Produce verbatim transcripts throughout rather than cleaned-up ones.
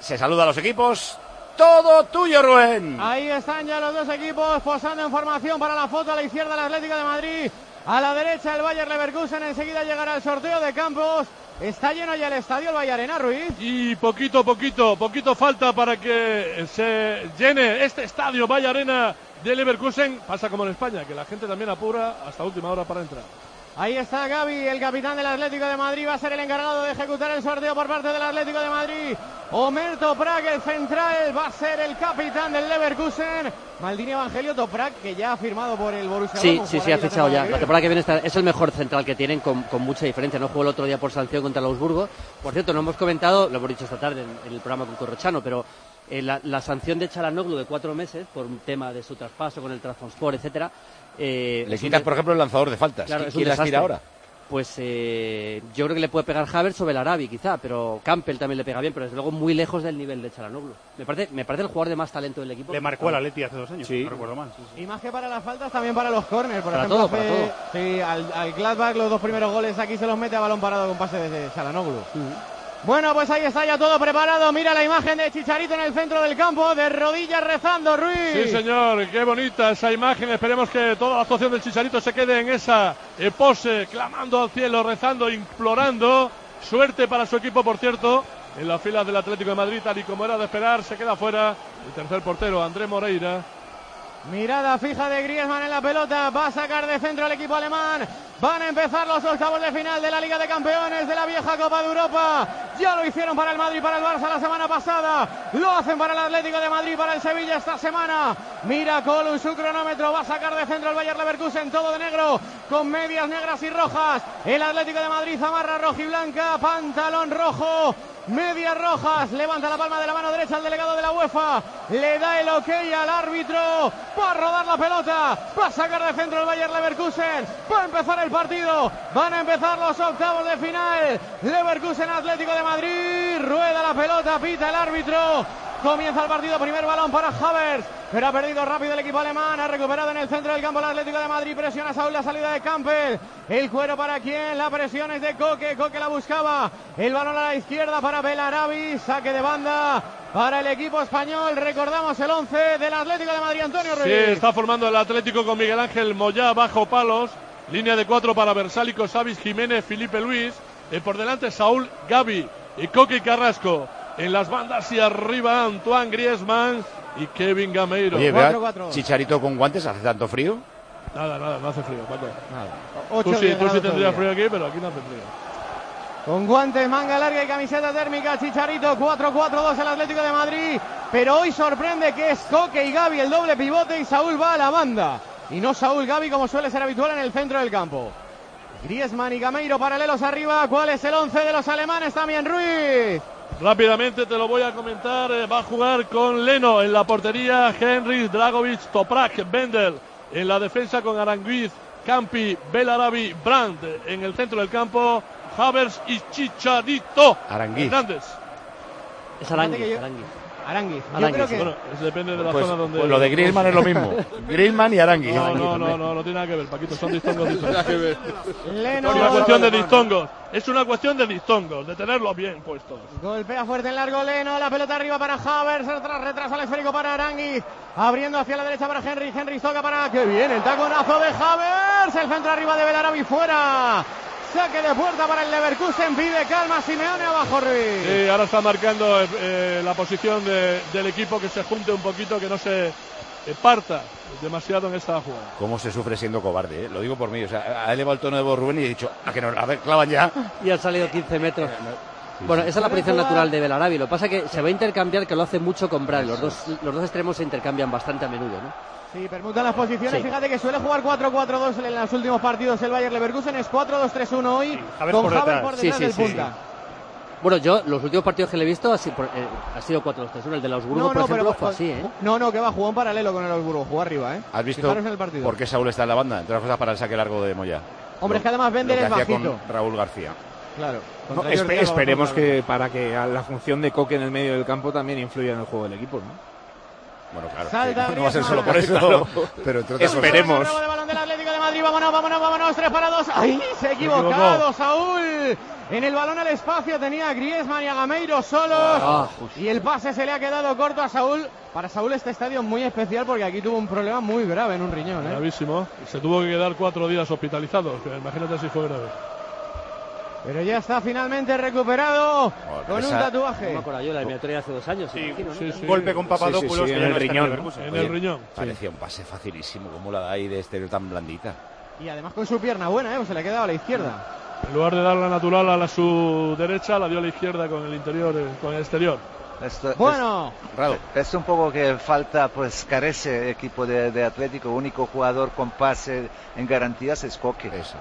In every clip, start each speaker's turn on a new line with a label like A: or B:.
A: se saluda a los equipos. Todo tuyo, Rubén.
B: Ahí están ya los dos equipos posando en formación para la foto. A la izquierda el Atlético de Madrid, a la derecha el Bayer Leverkusen. Enseguida llegará el sorteo de campos. Está lleno ya el estadio, el Valle Arena, Ruiz.
C: Y poquito, poquito, poquito falta para que se llene este estadio Valle Arena de Leverkusen. Pasa como en España, que la gente también apura hasta última hora para entrar.
B: Ahí está Gavi, el capitán del Atlético de Madrid, va a ser el encargado de ejecutar el sorteo por parte del Atlético de Madrid. Omer Toprak, el central, va a ser el capitán del Leverkusen. Maldini Evangelio Toprak, que ya ha firmado por el Borussia
D: Sí,
B: Dortmund.
D: sí, sí, ha fichado ya. La temporada que viene está, es el mejor central que tienen con, con mucha diferencia. No jugó el otro día por sanción contra el Augsburgo. Por cierto, no hemos comentado, lo hemos dicho esta tarde en, en el programa con Corrochano, pero eh, la, la sanción de Çalhanoğlu de cuatro meses por un tema de su traspaso con el Trabzonspor, etcétera. Eh,
A: Le quitas, por ejemplo, el lanzador de faltas.
D: Claro,
A: ¿Quién las tira ahora?
D: Pues eh, yo creo que le puede pegar Havertz o Belarabi quizá, pero Campbell también le pega bien, pero desde luego muy lejos del nivel de Çalhanoğlu. Me parece, me parece el jugador de más talento del equipo.
E: Le marcó al Atleti hace dos años,
A: sí.
E: no recuerdo mal. Sí, sí.
B: Y más que para las faltas, también para los córners. Por
D: para
B: ejemplo,
D: todo,
B: hace,
D: para todo.
B: Sí, al, al Gladbach los dos primeros goles aquí se los mete a balón parado con pase de Çalhanoğlu. Uh-huh. Bueno, pues ahí está ya todo preparado. Mira la imagen de Chicharito en el centro del campo, de rodillas rezando, Ruiz.
C: Sí, señor, qué bonita esa imagen. Esperemos que toda la actuación del Chicharito se quede en esa eh, pose, clamando al cielo, rezando, implorando. Suerte para su equipo, por cierto, en las filas del Atlético de Madrid, tal y como era de esperar, se queda fuera el tercer portero, André Moreira.
B: Mirada fija de Griezmann en la pelota, va a sacar de centro el equipo alemán. Van a empezar los octavos de final de la Liga de Campeones de la vieja Copa de Europa. Ya lo hicieron para el Madrid, para el Barça la semana pasada. Lo hacen para el Atlético de Madrid, para el Sevilla esta semana. Mira Colun su cronómetro, va a sacar de centro el Bayer Leverkusen, todo de negro, con medias negras y rojas. El Atlético de Madrid amarra roja y blanca, pantalón rojo, medias rojas. Levanta la palma de la mano derecha al delegado de la UEFA. Le da el ok al árbitro. Va a rodar la pelota, va a sacar de centro el Bayer Leverkusen. Va a empezar el partido, van a empezar los octavos de final. Leverkusen Atlético de Madrid, rueda la pelota, pita el árbitro. Comienza el partido, primer balón para Havertz, pero ha perdido rápido el equipo alemán. Ha recuperado en el centro del campo el Atlético de Madrid. Presiona Saúl la salida de Campbell. El cuero para quién, la presión es de Coque. Coque la buscaba, el balón a la izquierda para Belarabi. Saque de banda para el equipo español. Recordamos el once del Atlético de Madrid, Antonio Ruiz.
C: Sí, está formando el Atlético con Miguel Ángel Moyá bajo palos. Línea de cuatro para Versálico, Savic, Jiménez, Felipe Luis. Eh, por delante Saúl, Gavi y Coque y Carrasco. En las bandas y arriba Antoine Griezmann y Kevin Gameiro.
A: Oye, vea, Chicharito con guantes, ¿hace tanto frío?
C: Nada, nada, no hace frío.
B: Nada.
C: Tú sí, tú sí tendrías frío aquí, pero aquí no hace frío.
B: Con guantes, manga larga y camiseta térmica, Chicharito, cuatro cuatro dos el Atlético de Madrid. Pero hoy sorprende que es Coque y Gavi el doble pivote y Saúl va a la banda. Y no Saúl Gavi como suele ser habitual en el centro del campo. Griezmann y Gameiro paralelos arriba. ¿Cuál es el once de los alemanes? También Ruiz.
C: Rápidamente te lo voy a comentar. Eh, va a jugar con Leno en la portería, Henry, Dragovic, Toprak, Bendel. En la defensa con Aranguiz, Campi, Belarabi, Brandt. En el centro del campo, Havertz y Chicharito.
A: Aranguiz.
C: Hernández.
D: Es Aranguiz, Aranguiz.
B: Aranguiz. Yo
D: Aranguiz,
B: creo que...
C: Bueno, eso depende de la
A: pues,
C: zona donde...
A: Pues lo de Griezmann es lo mismo. Griezmann y Aranguiz.
C: No, no, no, no, no tiene nada que ver, Paquito, son distongos distintos.
B: Leno.
C: Es una cuestión de distongos, es una cuestión de distongos, de tenerlos bien puestos.
B: Golpea fuerte en largo Leno, la pelota arriba para Havertz, retrasa el esférico para Aranguiz, abriendo hacia la derecha para Henry, Henry toca para... ¡Qué bien! El taconazo de Havertz, el centro arriba de Belarabi fuera. Saque de puerta para el Leverkusen, pide calma Simeone abajo, Ruiz.
C: Sí, ahora está marcando eh, la posición de, del equipo, que se junte un poquito, que no se eh, parta demasiado en esta jugada.
A: Cómo se sufre siendo cobarde, ¿eh? Lo digo por mí, o sea, ha elevado el tono de voz Rubén y he dicho, a que nos la clavan ya.
D: Y han salido quince metros.
A: Sí,
D: bueno,
A: sí.
D: esa es la posición natural de Belarabi. Lo que pasa es que se va a intercambiar, que lo hace mucho con Brandt. Los dos, los dos extremos se intercambian bastante a menudo, ¿no?
B: Sí, permutan las posiciones.
D: Sí.
B: Fíjate que suele jugar cuatro cuatro dos en los últimos partidos el Bayer Leverkusen. Es cuatro dos tres uno hoy,
E: Havertz
B: con
E: por
B: Havertz
E: detrás.
B: por detrás
D: Sí, sí,
B: del
D: sí,
B: punta.
D: sí. Bueno, yo, los últimos partidos que le he visto ha sido, eh, ha sido cuatro dos tres uno. El de los Augsburgo, por ejemplo, fue así, ¿eh?
B: No, no, que va, jugó en paralelo con el Augsburgo, jugó arriba, ¿eh?
A: ¿Has visto
B: Fijaros en el partido.
A: por qué Saúl está en la banda? Entre otras cosas para el saque largo de Moyá.
B: Hombre, es que además Bender
A: Lo que
B: es
A: hacía
B: bajito.
A: con Raúl García.
B: Claro.
F: No,
B: Contra
F: espe-
B: Jordi Alba,
F: esperemos
B: bastante
F: que para que la función de Coque en el medio del campo también influya en el juego del equipo, ¿no?
A: Bueno, claro,
B: Salta
A: no va a ser
B: Griezmann.
A: solo por eso,
F: Claro.
A: pero entre otras
F: Esperemos.
A: cosas.
B: Robo de balón del Atlético de Madrid, vámonos, vámonos, vámonos, tres para dos. ¡Ay, se ha equivocado
C: equivocó.
B: Saúl! En el balón al espacio tenía a Griezmann y a Gameiro solos.
D: Ah,
B: y el pase se le ha quedado corto a Saúl. Para Saúl este estadio es muy especial porque aquí tuvo un problema muy grave en un riñón, ¿eh?
C: Gravísimo. Se tuvo que quedar cuatro días hospitalizado. Que imagínate si fue grave.
B: Pero ya está finalmente recuperado con
A: esa-
B: un tatuaje.
D: no me acuerdo yo, la eliminatoria hace dos años,
E: Sí,
D: imagino, ¿no?
C: sí, sí.
E: Golpe con Papadopoulos
F: Sí, sí, sí,
E: que
F: en
E: ya
F: el
E: no está
F: riñón.
E: Leverkusen.
C: En
A: Oye,
C: el riñón.
A: Parecía un pase facilísimo, como la da ahí de exterior tan blandita.
B: Y además con su pierna buena, ¿eh? Pues se le ha quedado a la izquierda.
C: En lugar de dar la natural a la su derecha, la dio a la izquierda con el interior, eh, con el exterior.
G: Esto,
B: Bueno,
A: Rado.
G: es, es un poco que falta, pues carece el equipo de, de Atlético. Único jugador con pase en garantías es Coque.
A: Eso.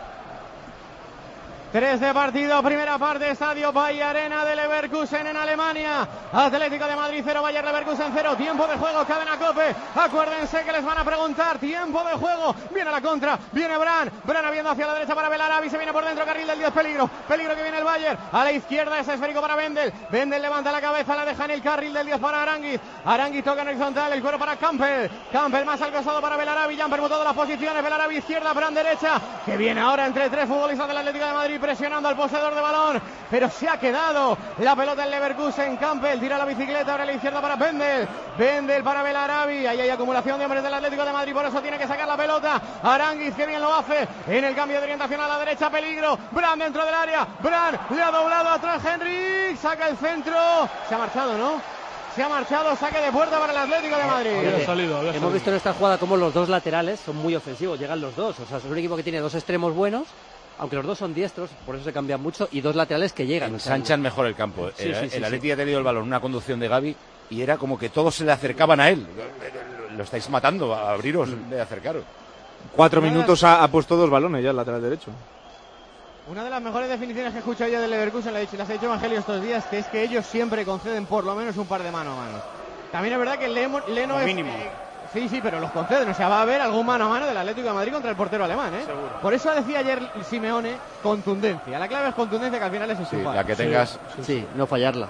B: tres de partido, primera parte, estadio Bayer Arena de Leverkusen en Alemania. Atlético de Madrid cero, Bayer Leverkusen cero. Tiempo de juego, cadena Cope. Acuérdense que les van a preguntar. Tiempo de juego. Viene la contra, viene Bran. Bran abriendo hacia la derecha para Belarabi. Se viene por dentro, carril del diez, peligro. Peligro que viene el Bayer. A la izquierda es esférico para Wendel. Wendel levanta la cabeza, la deja en el carril del diez para Aranguiz. Aranguiz toca en horizontal, el cuero para Campbell. Campbell más al costado para Belarabi. Ya han permutado las posiciones. Belarabi izquierda, Bran derecha. Que viene ahora entre tres futbolistas del Atlético de Madrid, presionando al poseedor de balón, pero se ha quedado la pelota en Leverkusen. Campbell tira la bicicleta, ahora a la izquierda para Wendel. Wendel para Belarabi. Ahí hay acumulación de hombres del Atlético de Madrid, por eso tiene que sacar la pelota. Aranguiz, que bien lo hace en el cambio de orientación a la derecha, peligro. Bran dentro del área. Bran le ha doblado atrás Henrik, saca el centro. Se ha marchado, ¿no? Se ha marchado, saque de puerta para el Atlético de Madrid.
C: Había salido, había
D: Hemos
C: salido.
D: visto en esta jugada cómo los dos laterales son muy ofensivos, llegan los dos. O sea, es un equipo que tiene dos extremos buenos, aunque los dos son diestros, por eso se cambian mucho, y dos laterales que llegan. O sea,
A: Ensanchan mejor el campo.
D: Sí,
A: el
D: sí, sí,
A: el
D: sí.
A: Atleti ha tenido el balón, una conducción de Gavi, y era como que todos se le acercaban a él. Lo estáis matando, a abriros de acercaros.
F: Cuatro minutos ha, ha puesto dos balones ya el lateral derecho.
B: Una de las mejores definiciones que he escuchado yo del Leverkusen, la he dicho, las ha dicho Evangelio estos días, que es que ellos siempre conceden por lo menos un par de mano a mano. También es verdad que Leno, Leno
E: Como
B: es...
E: mínimo.
B: eh, sí, sí, pero los conceden. O sea, va a haber algún mano a mano del Atlético de Madrid contra el portero alemán, ¿eh?
E: Seguro.
B: Por eso decía ayer Simeone, contundencia. La clave es contundencia, que al final es
A: Sí,
B: enchufar.
A: la que tengas.
D: sí, no fallarla.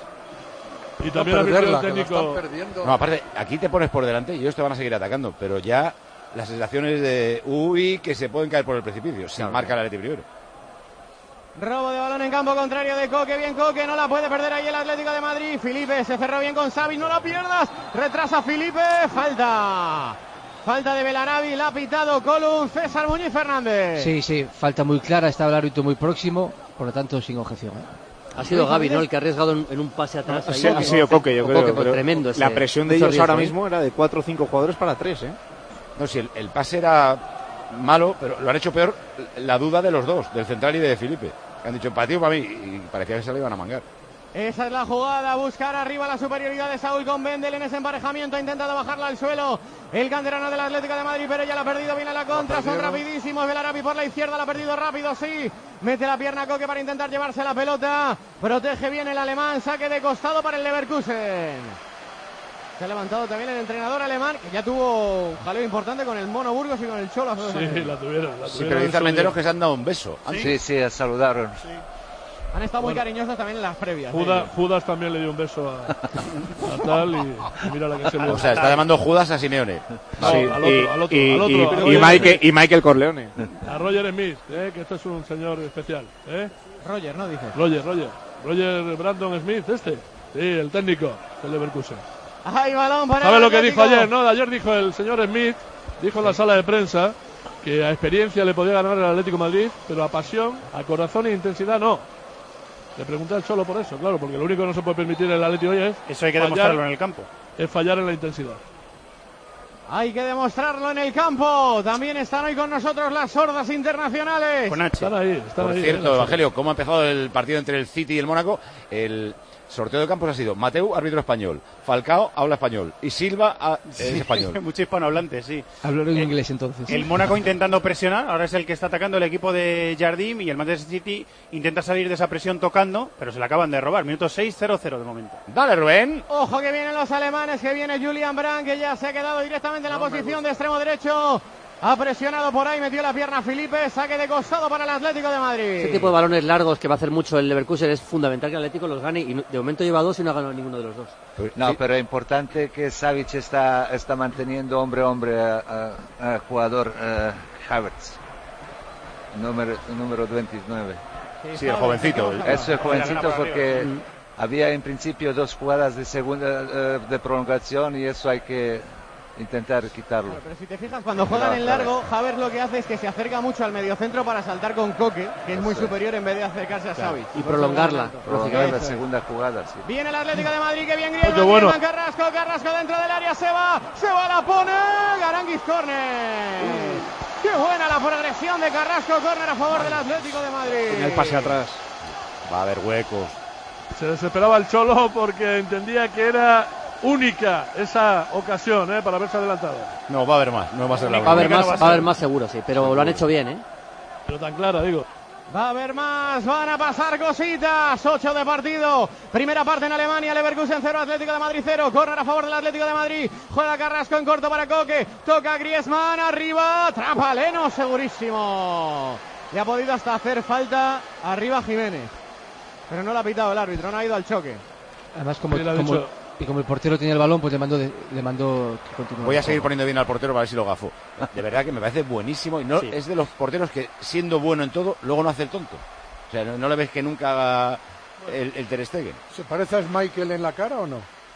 C: Y también ha visto el
H: perderla, que lo
C: técnico.
H: están perdiendo.
A: No, aparte, aquí te pones por delante y ellos te van a seguir atacando, pero ya las sensaciones de uy, que se pueden caer por el precipicio, si marca el Atleti primero.
B: Robo de balón en campo contrario de Coque, bien Coque, no la puede perder ahí el Atlético de Madrid. Felipe se cerró bien con Xavi, no la pierdas, retrasa Felipe, falta. Falta de Belarabi, la ha pitado Colum, César Muñiz Fernández.
I: Sí, sí, falta muy clara, estaba el árbitro muy próximo, por lo tanto sin objeción. ¿eh?
D: Ha sido Gavi, ¿no? El que ha arriesgado en, en un pase atrás.
F: Ha
D: ahí,
F: sido,
D: que-
F: ha sido Coque, yo
D: o
F: creo.
D: Coque, pero
F: pero
D: tremendo ese-
F: la presión de
D: mucho
F: ellos ahora
D: riesgo, ¿eh?
F: mismo era de cuatro o cinco jugadores para tres, ¿eh?
A: No, si el, el pase era malo, pero lo han hecho peor la duda de los dos, del central y de Felipe. Que han dicho, para ti o para mí, y parecía que se lo iban a mangar.
B: Esa es la jugada, buscar arriba la superioridad de Saúl con Wendel en ese emparejamiento, ha intentado bajarla al suelo el canterano del Atlético de Madrid, pero ya la ha perdido, viene la contra, son rapidísimos, Belarabi por la izquierda, la ha perdido rápido, sí, mete la pierna a Coque para intentar llevarse la pelota, protege bien el alemán, saque de costado para el Leverkusen. Se ha levantado también el entrenador alemán, que ya tuvo un jaleo importante con el Mono Burgos y con el Cholo hace dos
C: Sí,
B: años.
C: la tuvieron. La
A: Sí,
C: tuvieron
A: pero
C: en
A: dice
C: su
A: Armenteros
C: día.
A: que se han dado un beso.
G: Sí, sí, saludaron.
B: Han estado muy cariñosos también en las previas.
C: Judas,
B: ¿eh?
C: Judas también le dio un beso a, a tal y, y mira la que se le
A: O sea, está llamando Judas a Simeone.
C: No,
F: Sí,
C: al otro,
F: y,
C: al otro,
F: y-
C: al otro,
F: y-
C: a
F: y
C: Roger
F: Michael,
C: Smith.
F: y Michael Corleone.
C: A Roger Smith, eh, que este es un señor especial. ¿eh?
B: Roger, ¿no? Dice.
C: Roger, Roger. Roger Brandon Smith, este. Sí, el técnico del Leverkusen.
B: Hay balón para
C: ¿Sabes
B: el
C: lo que
B: Atlético.
C: dijo ayer? No, ayer dijo el señor Smith, dijo en la sala de prensa que a experiencia le podía ganar el Atlético de Madrid, pero a pasión, a corazón e intensidad no. Le pregunté al Cholo por eso, claro, porque lo único que no se puede permitir el Atlético hoy es
E: Eso hay que
C: fallar,
E: demostrarlo en el campo.
C: es fallar en la intensidad.
B: Hay que demostrarlo en el campo. También están hoy con nosotros las sordas internacionales.
E: Con H.
C: Están ahí, están
A: Por
C: ahí.
A: cierto,
C: eh,
A: Evangelio, ¿cómo ha empezado el partido entre el City y el Mónaco? El sorteo de campos ha sido Mateu, árbitro español, Falcao, habla español, y Silva a- es español.
E: Mucho hispanohablante, sí.
I: Hablo en
E: Eh,
I: inglés entonces.
E: El Mónaco intentando presionar, ahora es el que está atacando el equipo de Jardim y el Manchester City intenta salir de esa presión tocando, pero se la acaban de robar. Minuto seis, cero cero de momento.
A: Dale, Rubén.
B: Ojo que vienen los alemanes, que viene Julian Brandt, que ya se ha quedado directamente en la posición de extremo derecho. Ha presionado por ahí, metió la pierna Felipe, saque de costado para el Atlético de Madrid.
D: Ese tipo de balones largos que va a hacer mucho el Leverkusen es fundamental que el Atlético los gane y de momento lleva dos y no ha ganado ninguno de los dos.
G: No,
A: Sí.
G: pero es importante que Savic está, está manteniendo hombre a hombre al jugador eh, Havertz, número, número veintinueve.
A: Sí, el jovencito. el-
G: Eso es jovencito
E: Era
G: porque había en principio dos jugadas de segunda eh, de prolongación y eso hay que intentar quitarlo.
B: Claro, pero si te fijas, cuando juegan en largo, Havertz lo que hace es que se acerca mucho al mediocentro para saltar con Coque, que es muy
G: Eso es.
B: superior en vez de acercarse a Savic.
D: Y prolongarla.
G: Prolongar la
B: Eso es.
G: segunda jugada, sí.
B: Viene el Atlético de Madrid, que bien Griezmann,
C: Oye, bueno.
B: Griezmann, Carrasco, Carrasco dentro del área, se va, se va, la pone, Garanguis córner. Qué buena la progresión de Carrasco, córner a favor del Atlético de Madrid.
F: En el pase atrás.
A: Va a haber huecos.
C: Se desesperaba el Cholo porque entendía que era única esa ocasión ¿eh? para haberse adelantado.
A: No, va a haber más. No va a ser la
D: Va a haber
A: única.
D: más,
E: no va a
D: va a haber
E: ser.
D: más seguro, sí, pero lo han hecho bien, ¿eh?
C: Pero tan clara, digo.
B: Va a haber más, van a pasar cositas. ocho de partido. Primera parte en Alemania, Leverkusen cero, Atlético de Madrid cero. Corner a favor del Atlético de Madrid. Juega Carrasco en corto para Coque. Toca Griezmann arriba. Atrapa Leno, segurísimo. Le ha podido hasta hacer falta arriba Jiménez. Pero no le ha pitado el árbitro, no ha ido al choque.
I: Además, como,
C: Sí, le ha
I: como-
C: dicho.
I: y como el portero tenía el balón, pues le mandó, de- le mandó que continúe.
A: Voy a seguir poniendo bien al portero para ver si lo gafo. De verdad que me parece buenísimo. Y no
D: Sí.
A: es de los porteros que, siendo bueno en todo, luego no hace el tonto. O sea, no, no le ves que nunca haga el, el Ter Stegen.
H: ¿Se parece a Michael en la cara o no?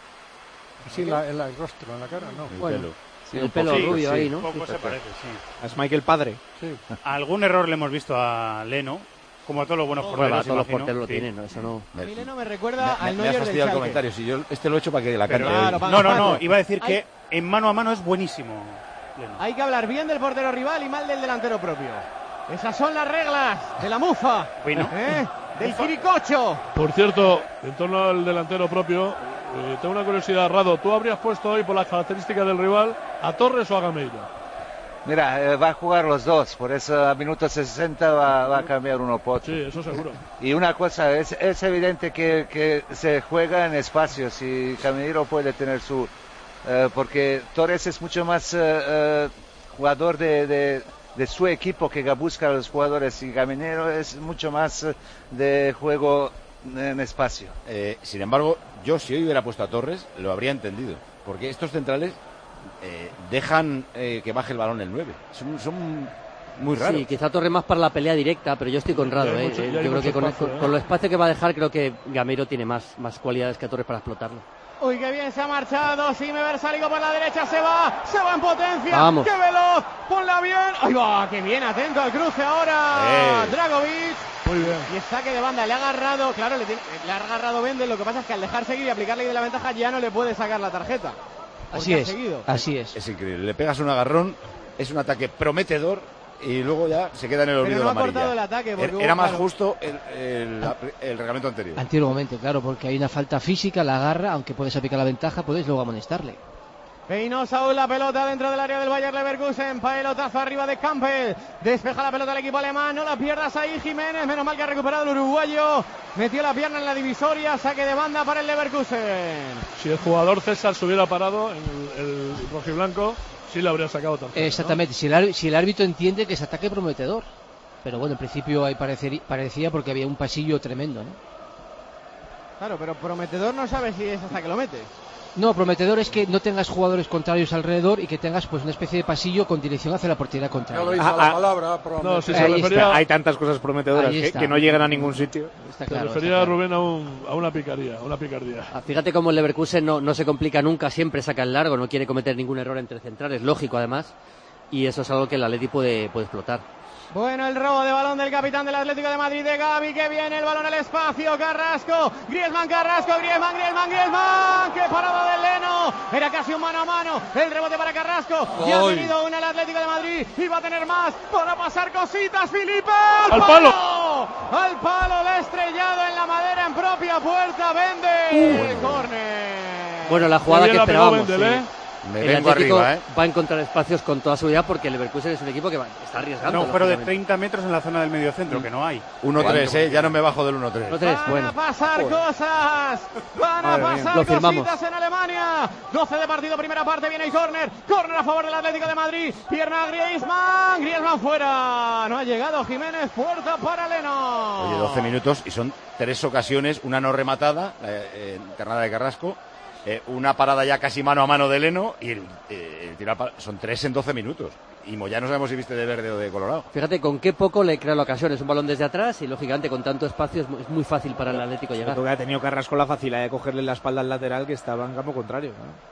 H: Sí, en, la, en la- el rostro, en la cara, no.
A: El
D: Bueno.
A: pelo.
G: Sí,
D: el
G: un
D: pelo
G: poquito,
D: rubio
G: sí.
D: ahí, ¿no?
E: Un poco se parece, sí.
F: Es Michael padre.
H: Sí.
E: Algún error le hemos visto a Leno, como a todos los buenos
D: Bueno,
E: porteros,
D: todos los
E: imagino.
D: porteros lo
E: Sí.
D: tienen, ¿no? Eso no.
B: A mí
A: Me,
B: Leno me
A: me,
B: recuerda
A: me-
B: al
A: me ha
B: Neuer del
A: fastidiado el
B: Schalke.
A: comentario. Si yo este lo he hecho para que la
E: Pero-
A: cante.
B: Claro,
A: hoy.
B: pa-
E: No, no, no, iba a decir
B: Hay-
E: que en mano a mano es buenísimo, Leno.
B: Hay que hablar bien del portero rival y mal del delantero propio. Esas son las reglas de la mufa.
E: Bueno.
B: ¿Eh? Del quiricocho.
C: Por cierto, en torno al delantero propio, eh, tengo una curiosidad, Rado. ¿Tú habrías puesto hoy, por las características del rival, a Torres o a Gameiro?
G: Mira, eh, va a jugar los dos, por eso a minuto sesenta va, va a cambiar uno por otro.
C: Sí, eso seguro.
G: Y una cosa, es, es evidente que, que se juega en espacios y Caminero puede tener su... eh, porque Torres es mucho más eh, eh, jugador de, de, de su equipo que busca a los jugadores y Caminero es mucho más eh, de juego en espacio.
A: Eh, sin embargo, yo si hoy hubiera puesto a Torres, lo habría entendido. Porque estos centrales eh, dejan eh, que baje el balón el nueve. Son, son muy raros.
D: Sí, quizá Torres más para la pelea directa, pero yo estoy con Rado,
C: Ya hay
D: ¿eh?
C: mucho- ya
D: Yo
C: hay
D: creo
C: mucho
D: que con,
C: espacio,
D: con-
C: ¿eh?
D: con lo espacio que va a dejar, creo que Gameiro tiene más, más cualidades que Torres para explotarlo.
B: Uy, qué bien se ha marchado. Sime Versálico por la derecha. Se va. Se va en potencia.
D: Vamos.
B: ¡Qué veloz! Ponla bien. ¡Ahí va! ¡Qué bien! Atento al cruce ahora.
A: Eh.
B: Dragovic.
C: Muy bien.
B: Y el saque de banda. Le ha agarrado. Claro, le, tiene- le ha agarrado Bendel. Lo que pasa es que al dejar seguir y aplicarle de la ventaja ya no le puede sacar la tarjeta. Porque
I: Así
B: ha
I: es,
B: seguido.
I: así es.
A: Es increíble. Le pegas un agarrón, es un ataque prometedor y luego ya se queda en el
B: Pero
A: olvido
B: no
A: la
B: ha
A: amarilla.
B: cortado el ataque, porque
A: Era-
B: hubo-
A: Era más
B: claro.
A: justo el, el, el reglamento anterior.
I: Antiguamente, claro, porque hay una falta física, la agarra, aunque puedes aplicar la ventaja, puedes luego amonestarle.
B: Peinó Saúl la pelota dentro del área del Bayer Leverkusen. Pelotazo arriba de Campbell. Despeja la pelota el equipo alemán. No la pierdas ahí, Jiménez. Menos mal que ha recuperado el uruguayo. Metió la pierna en la divisoria. Saque de banda para el Leverkusen.
C: Si el jugador César se hubiera parado en el, el rojiblanco, sí le habría sacado tarjeta, ¿no?
I: Exactamente, si, el, ar- si el árbitro entiende que es ataque prometedor. Pero bueno, en principio ahí parecer- parecía porque había un pasillo tremendo, ¿no?
B: Claro, pero prometedor no sabe si es hasta que lo metes.
I: No, prometedor es que no tengas jugadores contrarios alrededor y que tengas pues una especie de pasillo con dirección hacia la portería
H: Ya
I: contraria.
H: lo hizo
F: Ah,
H: la
F: ah.
H: palabra, prometer.
C: No, si se
I: Ahí
C: refería,
I: está.
F: Hay tantas cosas prometedoras
I: Ahí
F: que,
I: está.
F: que no llegan a ningún sitio.
I: Está
C: se
I: claro,
C: refería
I: está claro.
C: Rubén a, un, a una picaría, una picardía.
D: Ah, Fíjate cómo el Leverkusen no, no se complica nunca, siempre saca el largo, no quiere cometer ningún error entre centrales, lógico además, y eso es algo que el Atleti puede, puede explotar.
B: Bueno, el robo de balón del capitán del Atlético de Madrid, de Gavi, que viene el balón al espacio, Carrasco, Griezmann, Carrasco, Griezmann, Griezmann, Griezmann, qué parada del Leno, era casi un mano a mano, el rebote para Carrasco, y ha
H: Gol.
B: tenido una el Atlético de Madrid, y va a tener más, para pasar cositas, Filipe,
C: ¡Al palo!
B: al palo, le ha estrellado en la madera en propia puerta, vende, el córner.
D: Bueno, la jugada
C: Qué
D: que
C: bien la pegó
D: esperábamos.
C: Wendel,
D: sí.
C: ¿eh?
A: Me
D: El
A: vengo
D: Atlético
A: arriba, ¿eh?
D: va a encontrar espacios con toda seguridad porque el Leverkusen es un equipo que va, está arriesgando.
E: No, fuera de
D: lógicamente.
E: treinta metros en la zona del mediocentro, que no hay.
A: uno tres, ¿eh? Ya no me bajo del uno tres.
D: uno tres,
B: Van
D: bueno.
B: a pasar cosas, van a
F: Madre mía.
B: pasar
D: Lo firmamos.
B: cositas en Alemania. Alemania. doce de partido, primera parte, viene el córner. Córner a favor del Atlético de Madrid. Pierna Griezmann. Griezmann fuera. No ha llegado Jiménez. Puerta para Leno.
A: Oye, doce minutos y son tres ocasiones. Una no rematada, la eh, internada de Carrasco. Eh, una parada ya casi mano a mano de Leno. Y el, eh, el tirar, son tres en doce minutos. Y Moyá no sabemos si viste de verde o de colorado.
D: Fíjate con qué poco le crea la ocasión. Es un balón desde atrás y, lógicamente, con tanto espacio es muy, es muy fácil para el Atlético llegar.
F: Porque ha tenido Carrasco la facilidad de cogerle la espalda al lateral que estaba en campo contrario,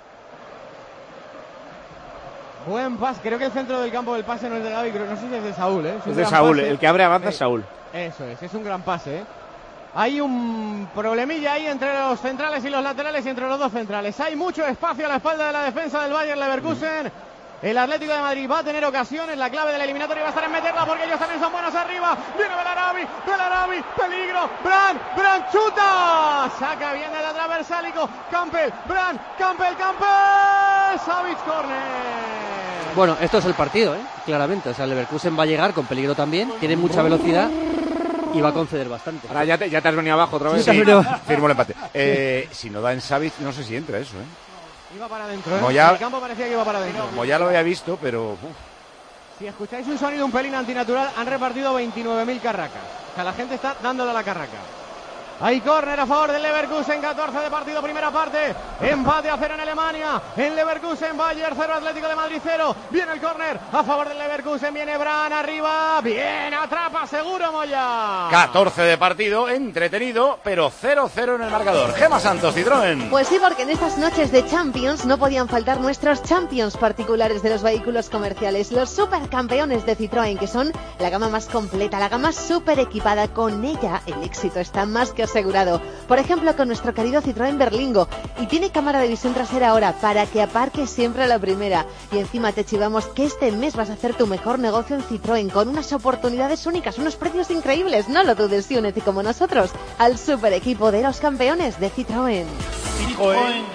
F: ¿no?
B: Buen pase. Creo que el centro del campo del pase no es de Gavi, pero no sé si es de Saúl, ¿eh? Es,
F: es de Saúl. Pase. El que abre avanza es Saúl.
B: Eso es, es un gran pase, ¿eh? Hay un problemilla ahí entre los centrales y los laterales y entre los dos centrales. Hay mucho espacio a la espalda de la defensa del Bayer Leverkusen. Mm. El Atlético de Madrid va a tener ocasiones. La clave de la eliminatoria va a estar en meterla porque ellos también son buenos arriba. Viene Belarabi, Belarabi, peligro. Bran, Bran chuta. Saca bien de la transversálico. Campbell, Bran, Campbell, Campbell. Savic corner.
D: Bueno, esto es el partido, ¿eh? Claramente. O sea, el Leverkusen va a llegar con peligro también. Tiene mucha velocidad y va a conceder bastante.
F: Ahora ya te, ya te has venido abajo otra vez.
A: Sí, sí, firmo el empate. Eh, si no da en Savic, no sé si entra eso, ¿eh?
B: Iba para adentro, ¿eh?
A: Moyá,
B: el campo parecía que iba para adentro.
A: Moyá lo había visto, pero... Uf.
B: Si escucháis un sonido un pelín antinatural, han repartido veintinueve mil carracas. O sea, la gente está dándole a la carraca. Hay córner a favor del Leverkusen, catorce de partido, primera parte. Empate a cero en Alemania. En Leverkusen, Bayern cero, Atlético de Madrid cero. Viene el córner a favor del Leverkusen, viene Bran arriba. Bien, atrapa seguro Moyá.
A: catorce de partido, entretenido, pero cero cero en el marcador. Gema Santos, Citroën.
J: Pues sí, porque en estas noches de Champions no podían faltar nuestros Champions particulares de los vehículos comerciales. Los supercampeones de Citroën, que son la gama más completa, la gama super equipada. Con ella el éxito está más que asegurado. Por ejemplo, con nuestro querido Citroën Berlingo. Y tiene cámara de visión trasera ahora para que aparques siempre a la primera. Y encima te chivamos que este mes vas a hacer tu mejor negocio en Citroën con unas oportunidades únicas, unos precios increíbles. No lo dudes, y únete como nosotros al super equipo de los campeones de Citroën.
A: Citroën.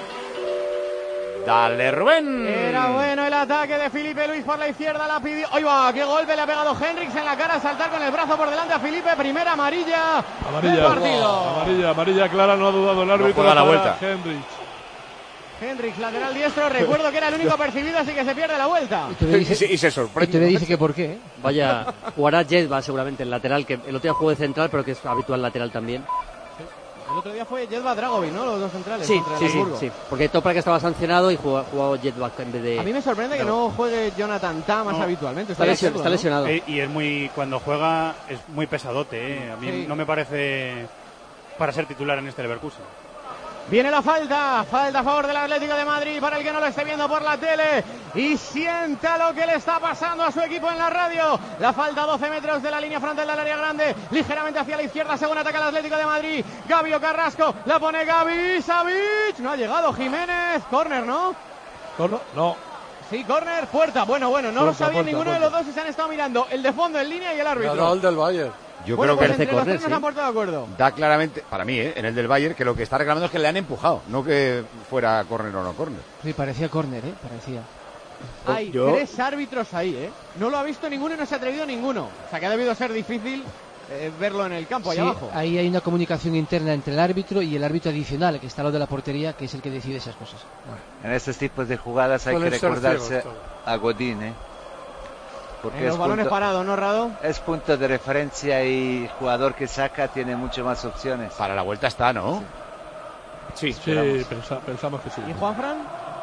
A: Dale, Rubén.
B: Era bueno el ataque de Filipe Luis por la izquierda, la pidió. ¡Ay va! ¡Qué golpe le ha pegado Henriks en la cara al saltar con el brazo por delante a Filipe! Primera amarilla,
C: amarilla
B: del partido.
C: Amarilla, amarilla clara, no ha dudado el árbitro.
A: No la vuelta.
C: Henriks.
B: Henriks, lateral diestro. Recuerdo que era el único percibido, así que se pierde la vuelta.
F: Y, dice, y se sorprende.
I: Y te dice que por qué. ¿eh?
D: Vaya, jugará Jedva seguramente el lateral, que el otro día jugó de central, pero que es habitual lateral también.
B: El otro día fue Jedva Dragovic, ¿no? Los dos centrales.
D: Sí, sí, sí, sí. Porque Toprak estaba sancionado y jugó, jugó Jedva en vez de...
B: A mí me sorprende que no juegue Jonathan Tah más
E: no,
B: habitualmente.
D: Está, lesion, está lesionado.
E: Eh, y es muy, cuando juega es muy pesadote, ¿eh? A mí sí. No me parece para ser titular en este Leverkusen.
B: Viene la falta, falta a favor del Atlético de Madrid para el que no lo esté viendo por la tele y sienta lo que le está pasando a su equipo en la radio. La falta a doce metros de la línea frontal del área grande, ligeramente hacia la izquierda según ataca el Atlético de Madrid. Gavi o Carrasco, la pone Gavi, Savic, no ha llegado Jiménez, córner, ¿no?
C: No, no.
B: Sí, córner, puerta, bueno, bueno, no puerta, lo sabía puerta, ninguno puerta. de los dos y se han estado mirando el de fondo en línea y el árbitro.
H: No, no, el del Bayern.
A: Yo
B: bueno,
A: creo
B: pues
A: que
B: entre los tres nos han puesto de acuerdo.
A: Da claramente, para mí, ¿eh? en el del Bayern, que lo que está reclamando es que le han empujado, no que fuera córner o no córner.
I: Sí, parecía córner, ¿eh? Parecía.
B: Hay
A: Yo...
B: tres árbitros ahí, ¿eh? No lo ha visto ninguno y no se ha atrevido ninguno. O sea, que ha debido ser difícil eh, verlo en el campo,
I: sí,
B: ahí abajo.
I: Ahí hay una comunicación interna entre el árbitro y el árbitro adicional, que está al lado de la portería, que es el que decide esas cosas. Bueno.
G: En estos tipos de jugadas hay Suelen que recordarse a Godín, ¿eh?
B: Porque en los balones punto, parados, ¿no, Rado?
G: Es punto de referencia y jugador que saca tiene mucho más opciones.
A: Para la vuelta está, ¿no?
C: Sí, sí, sí pensa, pensamos que sí.
B: ¿Y Juanfran?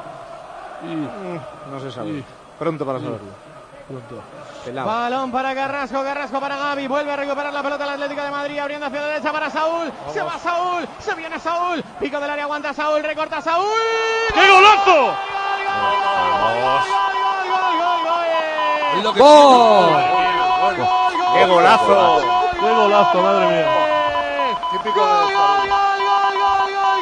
F: Y, no se sabe. Y, Pronto para saberlo.
C: Pronto.
B: Pelado. Balón para Carrasco, Carrasco para Gavi, vuelve a recuperar la pelota el Atlético de Madrid, abriendo hacia la derecha para Saúl, Vamos. se va Saúl, se viene Saúl, pico del área, aguanta Saúl, recorta Saúl.
C: ¡Qué golazo!
B: ¡Gol!
A: ¡Qué golazo!
C: ¡Qué golazo, madre mía!
B: Típico de... ¡Gol, gol, gol, gol, gol,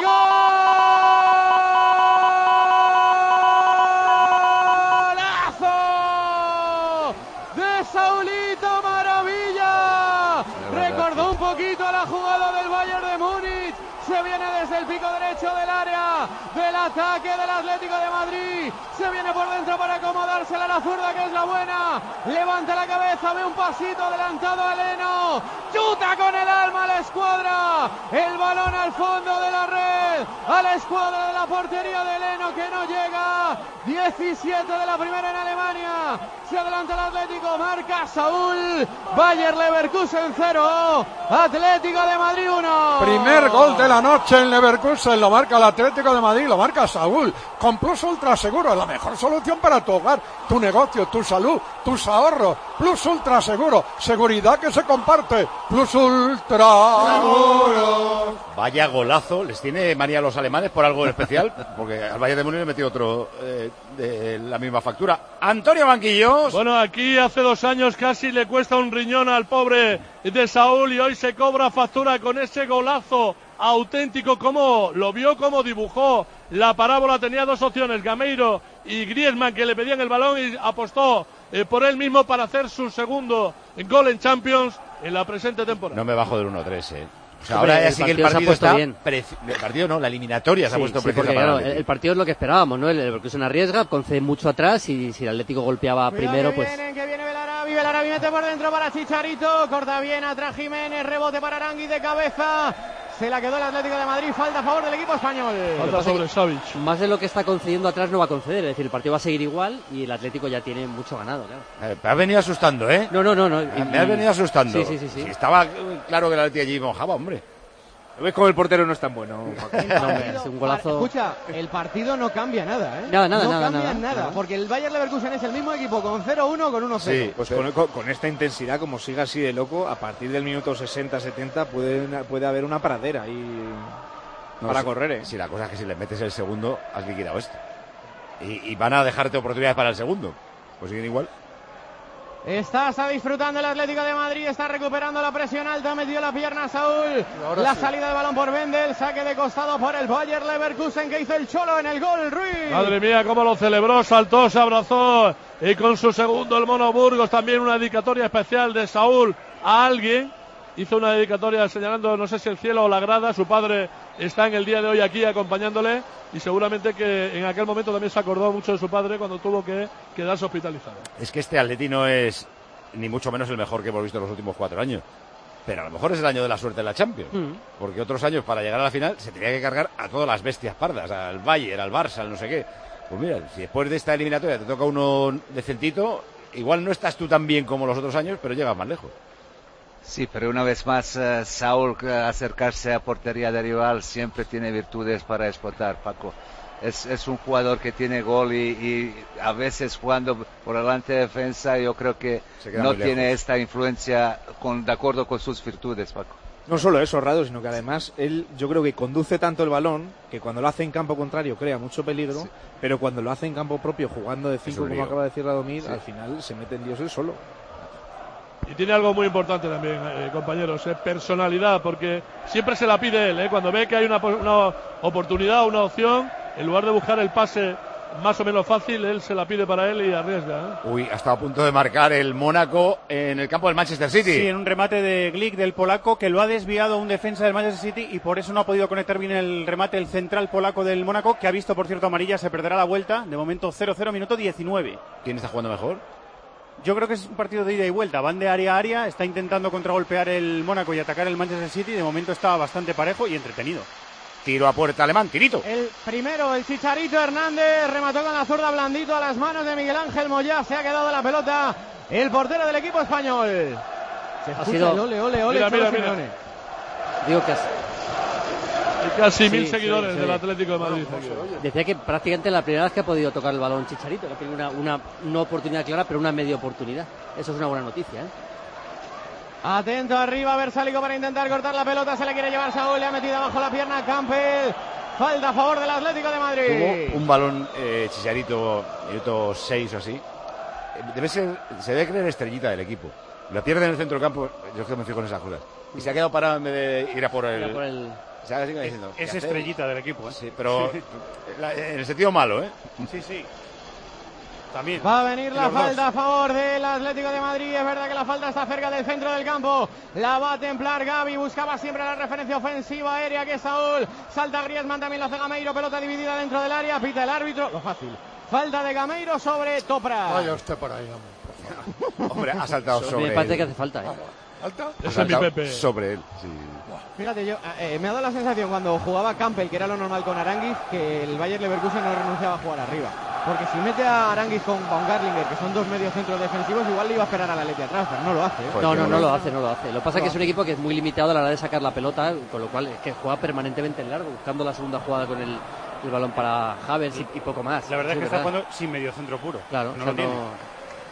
B: golazo! ¡De Saulito, maravilla! Recordó un poquito a la jugada del Bayern de Múnich. Se viene desde el pico derecho del área. zurda del ataque del Atlético de Madrid. Se viene por dentro para acomodársela a la zurda, que es la buena. Levanta la cabeza, ve un pasito adelantado a Leno. Chuta con el alma a la escuadra. El balón al fondo de la red. A la escuadra de la portería de Leno, que no llega. diecisiete de la primera en Alemania. Se adelanta el Atlético, marca Saúl. Bayer Leverkusen cero, Atlético de Madrid uno.
H: Primer gol de la noche en Leverkusen, lo marca el Atlético de Madrid, lo marca Saúl. Con Plus Ultra Seguro, la mejor solución para tu hogar, tu negocio, tu salud, tus ahorros. Plus Ultra Seguro, seguridad que se comparte. Plus Ultra Seguro.
A: Vaya golazo, les tiene manía a los alemanes por algo especial, porque al Bayern de Múnich le metió otro eh, de la misma factura. Antonio Banquillos.
C: Bueno, aquí hace dos años casi le cuesta un riñón al pobre de Saúl y hoy se cobra factura con ese golazo auténtico. Como lo vio, como dibujó la parábola, tenía dos opciones, Gameiro y Griezmann, que le pedían el balón, y apostó eh, por él mismo para hacer su segundo gol en Champions en la presente temporada.
A: No me bajo del uno tres, eh. O sea,
D: Hombre,
A: ahora ya
D: el
A: sí que el
D: partido se ha
A: partido
D: puesto
A: está
D: bien.
A: preci- el partido no, la eliminatoria se
D: Sí,
A: ha puesto
D: sí,
A: preciosa
D: porque,
A: para
D: claro,
A: el
D: el,
A: Atlético.
D: el partido es lo que esperábamos, ¿no? El Leverkusen arriesga, concede mucho atrás y si el Atlético golpeaba
B: Cuidado
D: primero,
B: que
D: pues...
B: vienen, que viene Belarabi, Belarabi mete por dentro para Chicharito, corta bien atrás Jiménez, rebote para Arangui de cabeza. Se la quedó el Atlético de Madrid, falta a favor del equipo español.
C: Falta sobre Savic.
D: Más de lo que está concediendo atrás no va a conceder, es decir, el partido va a seguir igual y el Atlético ya tiene mucho ganado, claro.
A: Eh, me has venido asustando, ¿eh?
D: No, no, no. no y-
A: Me has venido asustando.
D: Sí, sí, sí. sí.
A: Si estaba eh, claro que el Atlético allí mojaba, hombre.
F: ¿Lo ves como el portero no es tan bueno, Joaquín?
D: No, hombre, es un golazo.
B: Escucha, el partido no cambia nada, ¿eh?
D: Nada, nada,
B: no
D: nada,
B: cambia
D: nada, nada.
B: porque el Bayer Leverkusen es el mismo equipo con cero uno con uno cero.
A: Sí,
F: Pues con, con- con esta intensidad, como siga así de loco, a partir del minuto sesenta setenta puede, puede haber una paradera ahí
A: No,
F: para
A: si-
F: correr, ¿eh?
A: Si la cosa es que si le metes el segundo, has liquidado esto. Y, y van a dejarte oportunidades para el segundo. Pues siguen igual.
B: Está, está disfrutando el Atlético de Madrid, está recuperando la presión alta, metió la pierna Saúl,
H: ahora
B: la
H: sí.
B: salida del balón por Wendel, saque de costado por el Bayer Leverkusen que hizo el Cholo en el gol, Ruiz.
C: Madre mía, cómo lo celebró, saltó, se abrazó y con su segundo el Mono Burgos, también una dedicatoria especial de Saúl a alguien. Hizo una dedicatoria señalando, no sé si el cielo o la grada. Su padre está en el día de hoy aquí acompañándole y seguramente que en aquel momento también se acordó mucho de su padre cuando tuvo que quedarse hospitalizado.
A: Es que este Atleti no es ni mucho menos el mejor que hemos visto en los últimos cuatro años. Pero a lo mejor es el año de la suerte en la Champions.
D: Mm.
A: Porque otros años para llegar a la final se tenía que cargar a todas las bestias pardas, al Bayern, al Barça, al no sé qué. Pues mira, si después de esta eliminatoria te toca uno decentito, igual no estás tú tan bien como los otros años, pero llegas más lejos.
G: Sí, pero una vez más, eh, Saúl, eh, acercarse a portería de rival siempre tiene virtudes para explotar, Paco. Es, es un jugador que tiene gol y, y a veces jugando por delante de defensa yo creo que
A: Se queda
G: no
A: muy
G: tiene
A: lejos.
G: esta influencia con, de acuerdo con sus virtudes, Paco.
F: No solo eso, Rado, sino que además él, yo creo que conduce tanto el balón que cuando lo hace en campo contrario crea mucho peligro,
G: Sí.
F: pero cuando lo hace en campo propio jugando de cinco,
A: un
F: como
A: lío.
F: acaba de decir Radomir,
A: Sí.
F: al final se mete en Dios él solo.
C: Y tiene algo muy importante también, eh, compañeros, eh, personalidad, porque siempre se la pide él, eh, cuando ve que hay una, una oportunidad, una opción, en lugar de buscar el pase más o menos fácil, él se la pide para él y arriesga. ¿eh?
A: Uy, ha estado a punto de marcar el Mónaco en el campo del Manchester City.
E: Sí, en un remate de Glick del polaco que lo ha desviado un defensa del Manchester City y por eso no ha podido conectar bien el remate el central polaco del Mónaco, que ha visto por cierto amarilla, se perderá la vuelta. De momento cero cero, minuto diecinueve.
A: ¿Quién está jugando mejor?
E: Yo creo que es un partido de ida y vuelta. Van de área a área, está intentando contragolpear el Mónaco y atacar el Manchester City. De momento está bastante parejo y entretenido.
A: Tiro a puerta alemán, tirito.
B: El primero, el Chicharito Hernández, remató con la zurda blandito a las manos de Miguel Ángel Moyá. Se ha quedado la pelota el portero del equipo español. Se escucha
D: sido-
B: el ole, ole, ole,
C: Mira,
B: Cholo
C: mira, mira.
B: Simeone.
D: Digo que has-
C: Y casi
D: Sí,
C: mil
D: sí,
C: seguidores
D: sí.
C: del Atlético de Madrid.
D: decía que prácticamente la primera vez que ha podido tocar el balón Chicharito, que tiene una, una no oportunidad clara, pero una media oportunidad. Eso es una buena noticia, ¿eh?
B: Atento arriba, Bersálico para intentar cortar la pelota. Se le quiere llevar Saúl, le ha metido abajo la pierna Campbell. Falta a favor del Atlético de Madrid.
A: Tuvo un balón eh, Chicharito, minuto seis o así. Eh, Debe ser, se debe creer estrellita del equipo. La pierde en el centro del campo, yo es que me fijo en esas cosas. Y se ha quedado parado en vez de ir a por el...
D: Era por el-
A: Se ha- sigue diciendo,
E: Es
A: ¿qué hace?
E: estrellita del equipo, ¿eh?
A: Sí, pero la- en el sentido malo, ¿eh?
E: Sí, sí. También.
B: Va a venir la
E: Los
B: falta
E: dos.
B: a favor del Atlético de Madrid. Es verdad que la falta está cerca del centro del campo. La va a templar Gavi. Buscaba siempre la referencia ofensiva aérea que es Saúl. Salta Griezmann, también lo hace Gameiro. Pelota dividida dentro del área. Pita el árbitro. Lo fácil. Falta de Gameiro sobre Toprak.
H: Vaya usted por ahí, hombre.
A: Hombre, ha saltado sobre
D: Me parece
A: él.
D: que hace falta, ¿eh?
H: ¿Alta?
A: Ha
C: Ese es mi
A: saltado
C: Pepe.
A: sobre él, sí.
B: Fíjate, yo eh, me ha dado la sensación cuando jugaba Campbell, que era lo normal con Aranguiz, que el Bayer Leverkusen no renunciaba a jugar arriba. Porque si mete a Aranguiz con Baumgartlinger, que son dos medios centros defensivos, igual le iba a esperar a la Leti atrás, pero no lo hace. ¿eh?
A: Pues
D: No,
A: yo
D: no,
A: no
D: no
A: lo
D: lo hace, no lo hace. Lo que pasa es que es un equipo que es muy limitado a la hora de sacar la pelota, con lo cual es que juega permanentemente en largo, buscando la segunda jugada con el, el balón para Havertz y, y poco más.
E: La verdad
D: Sí,
E: es que está jugando sin medio centro puro.
D: Claro,
E: no
D: o sea,
E: lo tiene.
D: no-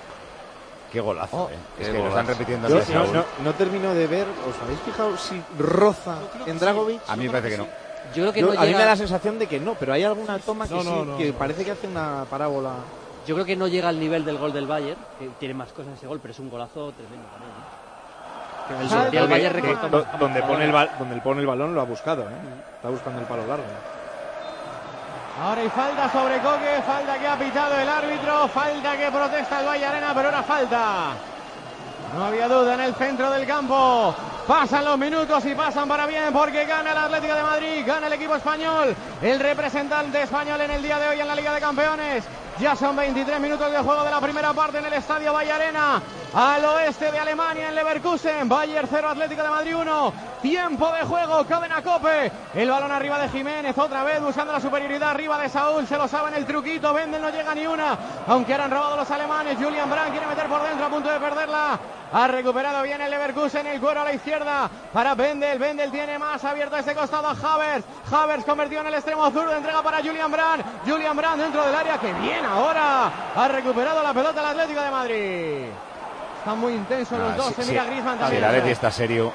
A: Qué golazo,
B: Oh,
A: eh.
G: qué
A: Es que lo
G: golazo.
A: están repitiendo
F: Yo
A: en el
F: no,
A: Saúl.
F: no, no termino de ver, ¿os habéis fijado si roza en Dragovic?
A: A mí me parece que no.
D: Yo creo que
F: Yo-
D: no
F: a mí me da
D: llega,
F: la sensación de que no, pero hay alguna toma que
C: No,
F: sí,
C: no, no,
F: que
C: no.
F: parece que hace una parábola.
D: yo creo que no llega al nivel del gol del Bayern, que tiene más cosas ese gol, pero es un golazo tremendo también, ¿eh? Que el,
B: Salta
D: y el
B: de-
D: Bayern
B: de-
D: recortó
F: Do-
D: más-
F: donde
D: más
F: pone el
D: balones.
F: bal- donde él pone el balón lo ha buscado, ¿eh? Está buscando el palo largo.
B: Ahora hay falta sobre Coque, falta que ha pitado el árbitro, falta que protesta el Valle Arena, pero ahora falta. No había duda en el centro del campo. Pasan los minutos y pasan para bien porque gana el Atlético de Madrid, gana el equipo español, el representante español en el día de hoy en la Liga de Campeones. Ya son veintitrés minutos de juego de la primera parte en el estadio Valle Arena, al oeste de Alemania, en Leverkusen. Bayern cero, Atlético de Madrid uno. Tiempo de juego, cadena Cope. El balón arriba de Jiménez, otra vez buscando la superioridad arriba de Saúl. Se lo saben el truquito, Wendel no llega ni una, aunque ahora han robado los alemanes. Julian Brandt quiere meter por dentro, a punto de perderla. Ha recuperado bien el Leverkusen, el cuero a la izquierda para Wendel. Wendel tiene más abierto a ese costado a Havertz. Havertz convertido en el extremo zurdo, entrega para Julian Brandt. Julian Brandt dentro del área, que bien ahora. Ha recuperado la pelota el Atlético de Madrid. Están muy intensos los
A: Ah,
B: dos,
A: sí,
B: se
A: sí.
B: mira Griezmann
A: Si
B: también.
A: el Atleti está serio,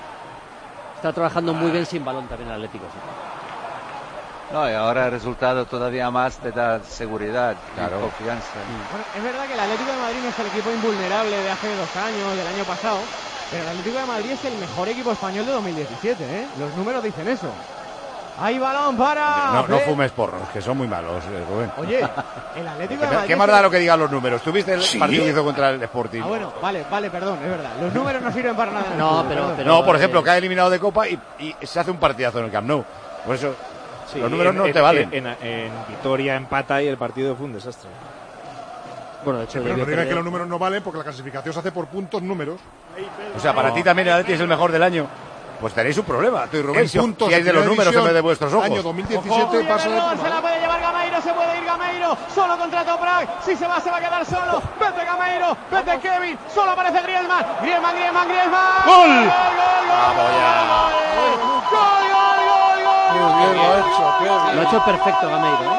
D: Está trabajando muy bien sin balón también el Atlético. Sí.
G: No, y ahora el resultado todavía más te da seguridad
A: Claro.
G: y confianza.
B: Bueno, es verdad que el Atlético de Madrid no es el equipo invulnerable de hace dos años, del año pasado, pero el Atlético de Madrid es el mejor equipo español de dos mil diecisiete, ¿eh? Los números dicen eso. Hay balón para...
A: no, no
B: Be-
A: fumes porros, que son muy malos, eh, Rubén.
B: Oye, el Atlético de
A: ¿Qué,
B: Madrid...
A: qué más
B: es
A: da
B: el-
A: lo que digan los números? ¿Tuviste el
H: Sí.
A: partido que hizo contra el Sporting?
B: Ah, bueno, vale, vale, perdón, es verdad. Los números no sirven para nada. en el
D: No,
B: fútbol,
D: pero-
B: perdón.
D: pero-
A: No, por ejemplo,
D: eh,
A: que ha eliminado de Copa y, y se hace un partidazo en el Camp Nou. Por eso,
F: Sí,
A: los números
F: en-
A: no
F: en-
A: te valen.
F: En, en- en Vitoria empata y el partido fue un desastre.
D: Bueno, de hecho,
K: Pero
D: debió
K: no digáis
D: perder.
K: que los números no valen porque la clasificación se hace por puntos números.
A: O sea, para ti también el Atleti es el mejor del año. Pues tenéis un problema, tú y Rubén,
K: En
A: si,
K: puntos
A: si hay de los
K: primera
A: números en
K: división,
A: vez de vuestros ojos.
K: Año dos mil
B: Ojo,
K: diecisiete
B: muy bien,
K: pasa de
B: error, se la
K: primera.
B: puede llevar Gameiro, se puede ir Gameiro, solo contra Toprak, si se va se va a quedar solo, vete Gameiro, vete Kevin, solo aparece Griezmann, Griezmann, Griezmann, Griezmann.
C: ¡Gol!
B: ¡Gol, gol, gol, gol, gol, gol, gol, gol!
H: Qué bien lo ha hecho, qué bien.
D: Lo ha hecho perfecto Gameiro, ¿eh?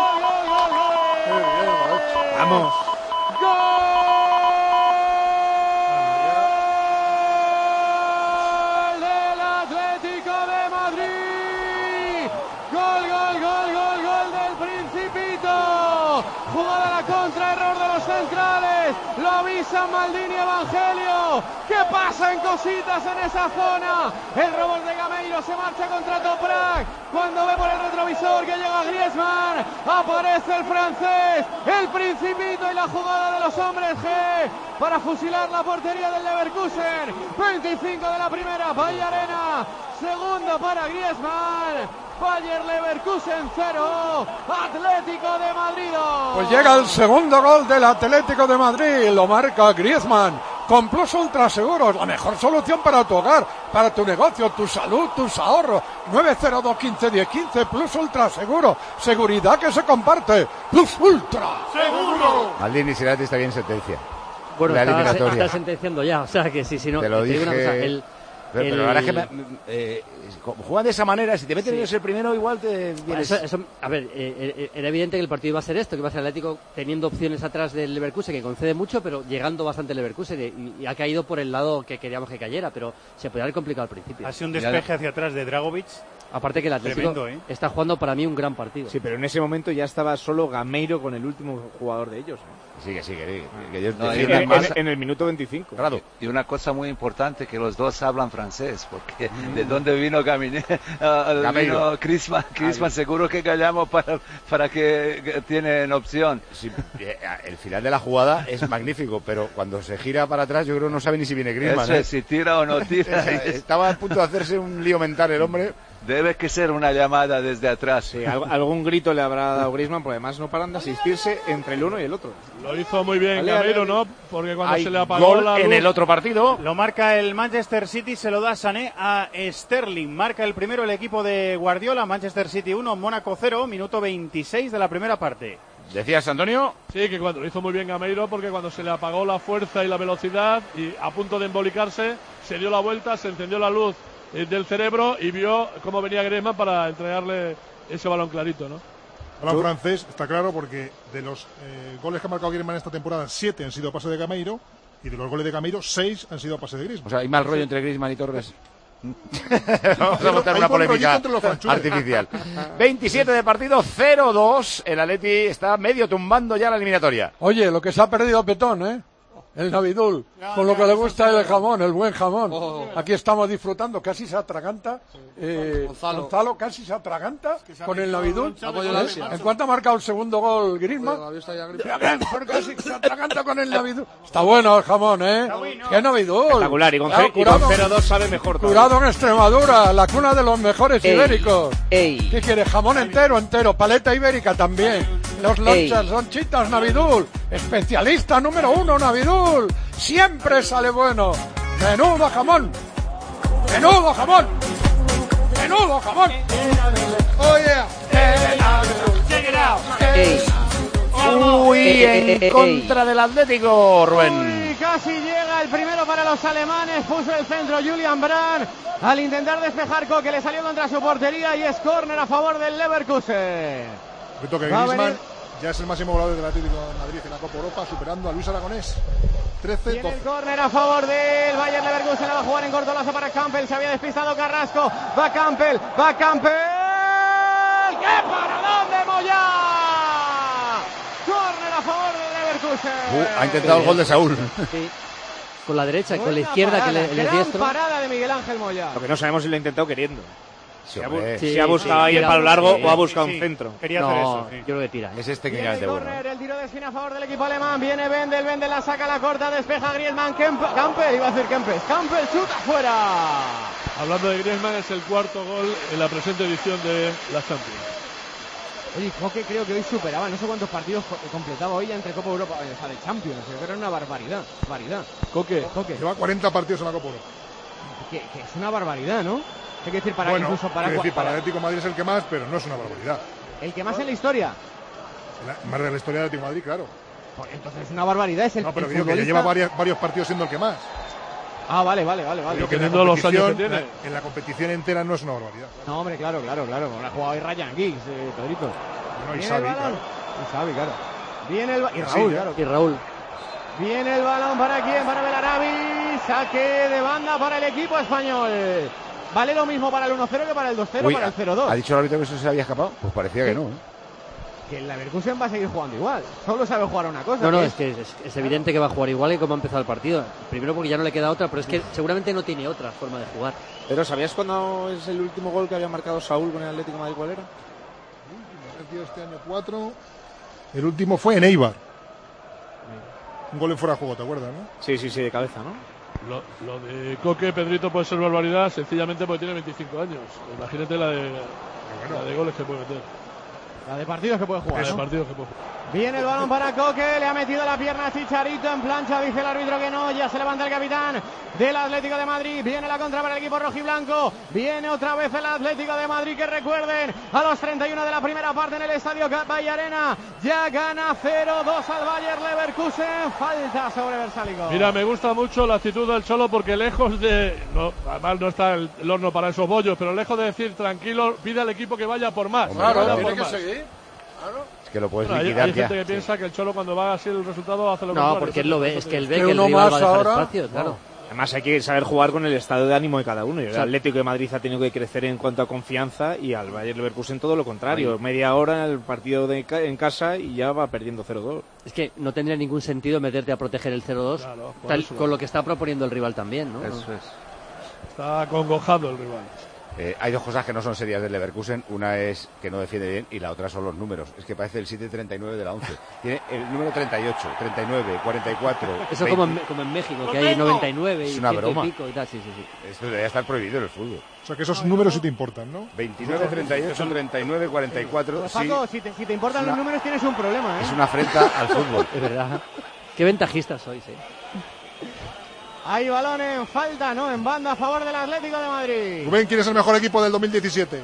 H: Qué bien lo ha hecho.
F: Vamos.
B: Gol del Atlético de Madrid. Gol, gol, gol, gol, gol del Principito. Jugada a la contra, error de los centrales. Lo avisan Maldini y Evangelio. ¿Qué pasa en cositas en esa zona? El robot de Gameiro se marcha contra Toprak. Cuando ve por el retrovisor que llega Griezmann, aparece el francés, el Principito y la jugada de los hombres G para fusilar la portería del Leverkusen. veinticinco de la primera, Valle Arena. Segunda para Griezmann. Bayer Leverkusen cero, Atlético de Madrid dos.
H: Pues llega el segundo gol del Atlético de Madrid, lo marca Griezmann, con Plus Ultra Seguros, la mejor solución para tu hogar, para tu negocio, tu salud, tus ahorros. nueve cero dos, quince, diez, quince, Plus Ultra Seguro, seguridad que se comparte, Plus Ultra.
A: Maldini, si el Atleti está bien, sentencia.
D: Bueno,
A: La
D: está,
A: eliminatoria.
D: está sentenciando ya, o sea que sí, si no,
A: Te lo
D: digo una
A: dije.
D: cosa, el-
A: Pero, pero
D: el-
A: la verdad es que me- eh, como juegan de esa manera, si te meten
D: Sí.
A: ellos el primero, igual te vienes.
D: Eso- eso- a ver, eh, eh, era evidente que el partido iba a ser esto, que iba a ser Atlético teniendo opciones atrás del Leverkusen, que concede mucho, pero llegando bastante el Leverkusen, y, y ha caído por el lado que queríamos que cayera, pero se podía haber complicado al principio.
E: Ha sido un despeje hacia atrás de Dragovic
D: Aparte que el Atlético
E: Tremendo, ¿eh?
D: está jugando para mí un gran partido.
F: Sí, pero en ese momento ya estaba solo Gameiro con el último jugador de ellos. ¿eh?
A: Sí, que sí, que, que ellos
G: No,
A: defienden
G: en-
A: más.
F: En, en el minuto veinticinco.
A: Claro.
G: Y una cosa muy importante, que los dos hablan francés, porque de dónde vino Gamine, uh,
A: Gameiro.
G: vino Griezmann, Griezmann seguro que callamos para, para que, que tienen opción.
A: Sí, eh, el final de la jugada es magnífico, pero cuando se gira para atrás yo creo que no sabe ni si viene Griezmann.
G: Eso
A: ¿eh?
G: es, si tira o no tira.
A: Estaba a punto de hacerse un lío mental el hombre.
G: Debe que ser una llamada desde atrás.
F: Sí, al- algún grito le habrá dado Griezmann, porque además no paran de asistirse entre el uno y el otro.
C: Lo hizo muy bien
F: Vale,
C: Gameiro,
F: vale,
C: ¿no?
F: vale.
C: Porque cuando
A: Hay
C: se le apagó
A: gol
C: la
A: en
C: luz...
A: el otro partido.
E: Lo marca el Manchester City, se lo da Sané a Sterling. Marca el primero el equipo de Guardiola, Manchester City uno, Mónaco cero, minuto veintiséis de la primera parte.
A: ¿Decías, Antonio?
C: Sí, que cuando lo hizo muy bien Gameiro, porque cuando se le apagó la fuerza y la velocidad y a punto de embolicarse, se dio la vuelta, se encendió la luz eh, del cerebro y vio cómo venía Griezmann para entregarle ese balón clarito, ¿no?
K: Balón francés, está claro, porque de los eh, goles que ha marcado Griezmann esta temporada, siete han sido a pase de Gameiro, y de los goles de Gameiro, seis han sido a pase de Griezmann.
A: O sea, hay mal rollo entre Griezmann y Torres. Vamos a montar
K: Hay
A: una
K: buen rollito
A: polémica
K: entre los franchules.
A: artificial. veintisiete de partido, cero dos. El Atleti está medio tumbando ya la eliminatoria.
H: Oye, lo que se ha perdido Petón, ¿eh? El Navidul, con lo que le gusta el jamón, el buen jamón. Aquí estamos disfrutando, casi se atraganta. Eh,
I: Gonzalo.
H: Gonzalo casi se atraganta con el Navidul.
I: Vamos yo la leche.
H: ¿En cuánto ha marcado el segundo gol Griezmann? Pero casi se atraganta con el Navidul. Está bueno el jamón, ¿eh? ¡Qué Navidul!
F: Espectacular, y con,
H: Claro,
F: C- y con
H: curado,
F: cero dos sabe mejor todo.
H: curado en Extremadura, la cuna de los mejores
D: Ey,
H: ibéricos.
D: ey.
H: ¿Qué quieres? Jamón entero, entero, paleta ibérica también. Los
D: Ey.
H: lonchas, lonchitas, Navidul. Especialista número uno, Navidul. Siempre sale bueno. Menudo jamón. Menudo jamón. Menudo jamón. Oh yeah.
D: Ey.
A: Uy,
D: Ey, ey,
A: en
D: ey,
A: contra del Atlético, Rubén.
B: Y casi llega el primero para los alemanes. Puso el centro Julian Brandt al intentar despejar Coque, le salió contra su portería y es córner a favor del Leverkusen.
K: Repito que
B: Va a
K: Griezmann
B: venir-
K: ya es el máximo goleador del Atlético de Madrid en la Copa Europa, superando a Luis Aragonés. trece
B: Tiene el
K: doce.
B: córner a favor del Bayern Leverkusen. La va a jugar en corto lazo para Campbell. Se había despistado Carrasco. Va Campbell. Va Campbell. ¡Qué paradón de Moyá! Córner a favor del Leverkusen.
A: Uh, ha intentado el gol de Saúl.
D: Sí. Con la derecha y con la
B: Buena
D: izquierda que
B: parada,
D: le, le
B: gran
D: diestro.
B: parada de Miguel Ángel Moyá.
F: Lo que no sabemos si lo ha intentado queriendo.
A: Sí,
F: Si ha,
A: hombre.
F: bu-
D: Sí,
F: si ha buscado
D: sí,
F: ahí el
D: tira.
F: palo largo
D: Sí,
F: o ha buscado
E: sí,
F: un
E: sí.
F: centro.
E: Quería hacer
D: No,
E: eso. sí.
D: yo creo que tira. ¿eh?
A: Ese es
B: Viene
A: técnicamente
B: el
A: bueno.
B: córner, el tiro de esquina a favor del equipo alemán. Viene Wendel, Wendel la saca, la corta, despeja Griezmann. Kemp- Campbell, iba a decir Kempes. Campbell chuta fuera.
C: Hablando de Griezmann, es el cuarto gol en la presente edición de la Champions.
B: Oye, Coque creo que hoy superaba, no sé cuántos partidos co- completaba hoy ya entre Copa Europa, o sea, de Champions. Creo que era una barbaridad, barbaridad.
C: Coque,
B: Coque,
K: Lleva cuarenta partidos en la Copa Europa.
B: que, que es una barbaridad, ¿no? Hay que decir para
K: Bueno,
B: incluso para,
K: quiero decir, para el
B: para-
K: Atlético de Madrid es el que más, pero no es una barbaridad.
B: el que más en la historia.
K: La- más de la historia del Atlético de Madrid, claro.
B: Pues entonces es una barbaridad, es el,
K: No, pero
B: el
K: digo que ya
B: futbolista-
K: lleva varias- varios partidos siendo el que más.
B: Ah, vale, vale, vale, vale.
K: Digo que en la
C: teniendo los años que
K: competición,
C: tiene.
K: en la competición entera no es una barbaridad.
B: No, hombre, claro, claro, claro. Ahora ha jugado ahí Ryan Giggs, eh, Pedrito.
K: No, y
B: Viene
K: Xavi,
B: el balón.
K: claro.
B: Y Xavi, claro. Viene el ba- y
K: Sí,
B: Raúl,
K: ya.
B: claro.
D: Y Raúl.
B: Viene el balón para quién, para Belarabi. Saque de banda para el equipo español. Vale lo mismo para el uno cero que para el dos cero,
A: Uy,
B: para el cero dos.
A: ¿ha dicho el árbitro que eso se había escapado? Pues parecía que no, ¿eh?
B: Que el Leverkusen va a seguir jugando igual. Solo sabe jugar a una cosa.
D: No, no,
B: que
D: es que es, es evidente que va a jugar igual que como ha empezado el partido. Primero porque ya no le queda otra, pero es que seguramente no tiene otra forma de jugar.
F: Pero ¿sabías cuándo es el último gol que había marcado Saúl con el Atlético de Madrid? ¿Cuál era?
K: Metido este año cuatro. El último fue en Eibar. Un gol en fuera de juego, ¿te acuerdas, no?
F: Sí, sí, sí, de cabeza, ¿no?
C: lo, lo de Coque, Pedrito, puede ser barbaridad sencillamente porque tiene veinticinco años. Imagínate la de, la de goles que puede meter.
B: La de partidos que puede jugar.
C: La de
B: ¿no?
C: partidos que puede jugar.
B: Viene el balón para Coque, le ha metido la pierna a Chicharito en plancha, dice el árbitro que no, ya se levanta el capitán del Atlético de Madrid, viene la contra para el equipo rojiblanco, viene otra vez el Atlético de Madrid, que recuerden, a los treinta y uno de la primera parte en el estadio Valle Arena, ya gana cero dos al Bayer Leverkusen, falta sobre Versálico.
C: Mira, me gusta mucho la actitud del Cholo porque lejos de, no, además no está el, el horno para esos bollos, pero lejos de decir tranquilo, pide al equipo que vaya por más.
H: Claro,
C: que vaya
H: tiene
C: por
H: que
C: más.
H: seguir.
A: Es que lo puedes
C: Bueno, hay,
A: liquidar
C: hay
A: ya.
C: gente que piensa que el Cholo cuando va así el resultado hace lo
D: No,
C: contrario.
D: porque él lo ve, es que él ve
H: Que
D: que el
H: uno
D: rival
H: más
D: va a dejar
H: ahora,
D: espacio, claro.
F: Además hay que saber jugar con el estado de ánimo de cada uno. El
D: Sí.
F: Atlético de Madrid ha tenido que crecer en cuanto a confianza y al Bayer Leverkusen todo lo contrario.
D: Ahí.
F: Media hora el partido de ca- en casa y ya va perdiendo cero dos.
D: Es que no tendría ningún sentido meterte a proteger el cero dos
C: Claro, por
D: tal-
C: eso.
D: con lo que está proponiendo el rival también, ¿no?
G: Eso es.
C: Está acongojado el rival.
A: Eh, hay dos cosas que no son serias del Leverkusen. Una es que no defiende bien y la otra son los números. Es que parece el siete treinta y nueve de la once. Tiene el número treinta y ocho, treinta y nueve, cuarenta y cuatro.
D: Eso
A: veinte.
D: como en, como en México, que hay noventa y nueve y
A: Es una
D: ciento y
A: broma.
D: pico y tal, sí, sí, sí.
A: Esto debería estar prohibido en el fútbol.
K: O sea que esos números sí te importan, ¿no?
A: veintinueve, treinta y ocho, treinta y nueve, cuarenta y cuatro.
B: Pues,
A: Sí,
B: Paco, si te, si te importan
A: Es una-
B: los números tienes un problema, ¿eh?
A: es una afrenta al fútbol.
D: Es verdad. Qué ventajistas sois, eh.
B: Hay balón en falta, ¿no? En banda a favor del Atlético de Madrid.
K: Rubén, ¿quién es el mejor equipo del dos mil diecisiete?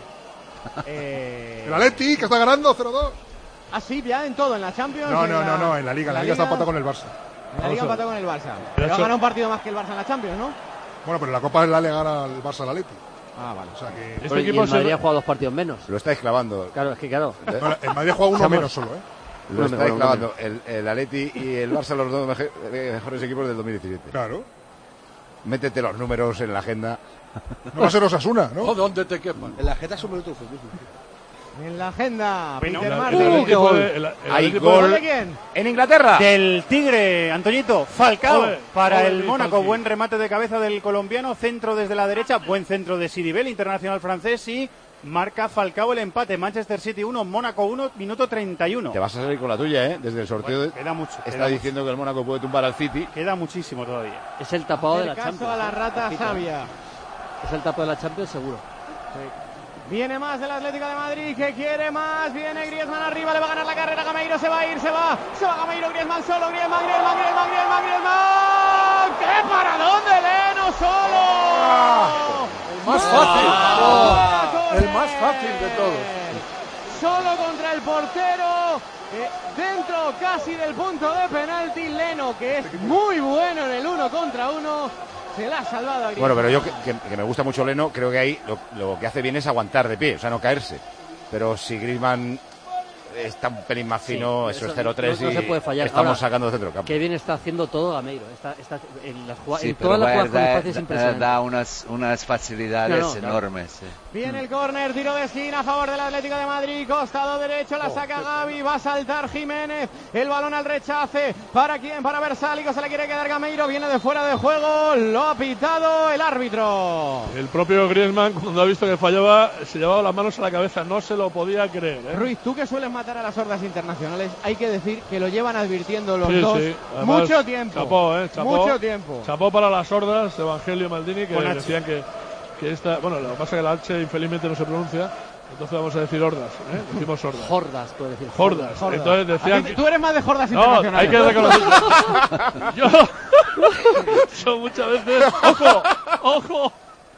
B: Eh...
K: El Atleti, que está ganando cero dos.
B: Ah, sí, ya en todo, en la Champions.
K: No,
B: en
K: no,
B: la-
K: no, no, en la Liga. En la Liga está empatado con el Barça.
B: En la Liga empató con el Barça. Pero ha ganado un partido más que el Barça en la Champions, ¿no?
K: Bueno, pero en la Copa la le gana al Barça al Atleti.
B: Ah, vale.
K: O sea que...
C: Este
D: Pero, y
C: equipo
D: el
C: se-
D: Madrid ha jugado dos partidos menos.
A: Lo estáis clavando.
D: Claro, es que claro.
K: No, el Madrid juega uno
D: Estamos-
K: menos solo, ¿eh?
A: Lo
D: Uno
A: estáis
D: menos,
A: clavando. El, el Atleti y el Barça, los dos meje- eh, mejores equipos del dos mil diecisiete.
K: Claro.
A: Métete los números en la agenda.
K: No va a ser Osasuna,
H: O
K: ¿no?
H: donde te quepan.
L: En la jeta es un minuto.
B: En la agenda,
E: Bueno,
B: Peter
C: El-
B: Martin.
C: el Atleti
D: qué gol.
C: puede- el- el
A: Hay
C: Atleti
A: gol.
C: puede-
B: ¿Gol de quién?
A: En Inglaterra.
E: Del Tigre, Antoñito, Falcao
C: Ole,
E: para
C: ole,
E: el
C: Luis
E: Mónaco.
C: Falqui.
E: Buen remate de cabeza del colombiano, centro desde la derecha, buen centro de Sidibel, internacional francés, y marca Falcao el empate. Manchester City uno, Mónaco uno, minuto treinta y uno.
A: Te vas a salir con la tuya, ¿eh? Desde el sorteo.
E: Bueno,
A: de-
E: queda mucho,
A: Está
E: queda
A: diciendo que el Mónaco puede tumbar al City.
E: Queda muchísimo todavía.
D: Es el tapado de la
B: Hacer caso
D: Champions.
B: a la
D: ¿eh?
B: rata
D: Ojito.
B: sabia.
D: Es el tapado de la Champions seguro.
B: Viene más del Atlético de Madrid, que quiere más. Viene Griezmann arriba, le va a ganar la carrera. Gameiro se va a ir, se va. Se va Gameiro, Griezmann solo. Griezmann, Griezmann, Griezmann, Griezmann, Griezmann. ¡Qué paradón de Leno solo!
H: El más fácil.
B: Ah,
H: El más fácil de todos.
B: Solo contra el portero. eh, dentro casi del punto de penalti. Leno, que es muy bueno en el uno contra uno. Se la ha salvado a Griezmann.
A: Bueno, pero yo que, que- que me gusta mucho Leno, creo que ahí lo, lo que hace bien es aguantar de pie, o sea, no caerse. Pero si Griezmann está un pelín más fino,
D: Sí,
A: eso,
D: eso
A: es cero tres
D: no- no
A: y
D: se puede fallar.
A: estamos
D: Ahora,
A: sacando de centro del campo.
D: Qué bien está haciendo todo Gameiro. Está, está en, las jugad-
G: Sí,
D: en
G: pero
D: todas las
G: Bayern
D: jugadas con
G: da,
D: espacio es
G: da-
D: impresionante.
G: da unas, unas facilidades
D: No, no, claro.
G: enormes. sí.
B: Viene el córner, tiro de esquina a favor del Atlético de Madrid, costado derecho, la saca Gavi, va a saltar Jiménez, el balón al rechace, ¿para quién? Para Versálico, se le quiere quedar Gameiro, viene de fuera de juego, lo ha pitado el árbitro.
C: El propio Griezmann, cuando ha visto que fallaba, se llevaba las manos a la cabeza, no se lo podía creer. ¿eh?
B: Ruiz, tú que sueles matar a las hordas internacionales, hay que decir que lo llevan advirtiendo los
C: Sí,
B: dos
C: sí. Además,
B: mucho tiempo.
C: Chapó, ¿eh? Chapó.
B: Mucho tiempo.
C: Chapó para las hordas, Evangelio y Maldini, que
E: Con H.
C: decían que, que esta. Bueno, lo que pasa es que la H infelizmente no se pronuncia, entonces vamos a decir hordas, ¿eh? Decimos hordas.
D: Hordas, puede decir.
C: Hordas.
B: Hordas.
C: Entonces decían
B: A ti-
C: que.
B: Tú eres más de hordas
C: No,
B: internacionales.
C: hay que reconocer. Yo. Yo muchas veces. ¡Ojo! ¡Ojo!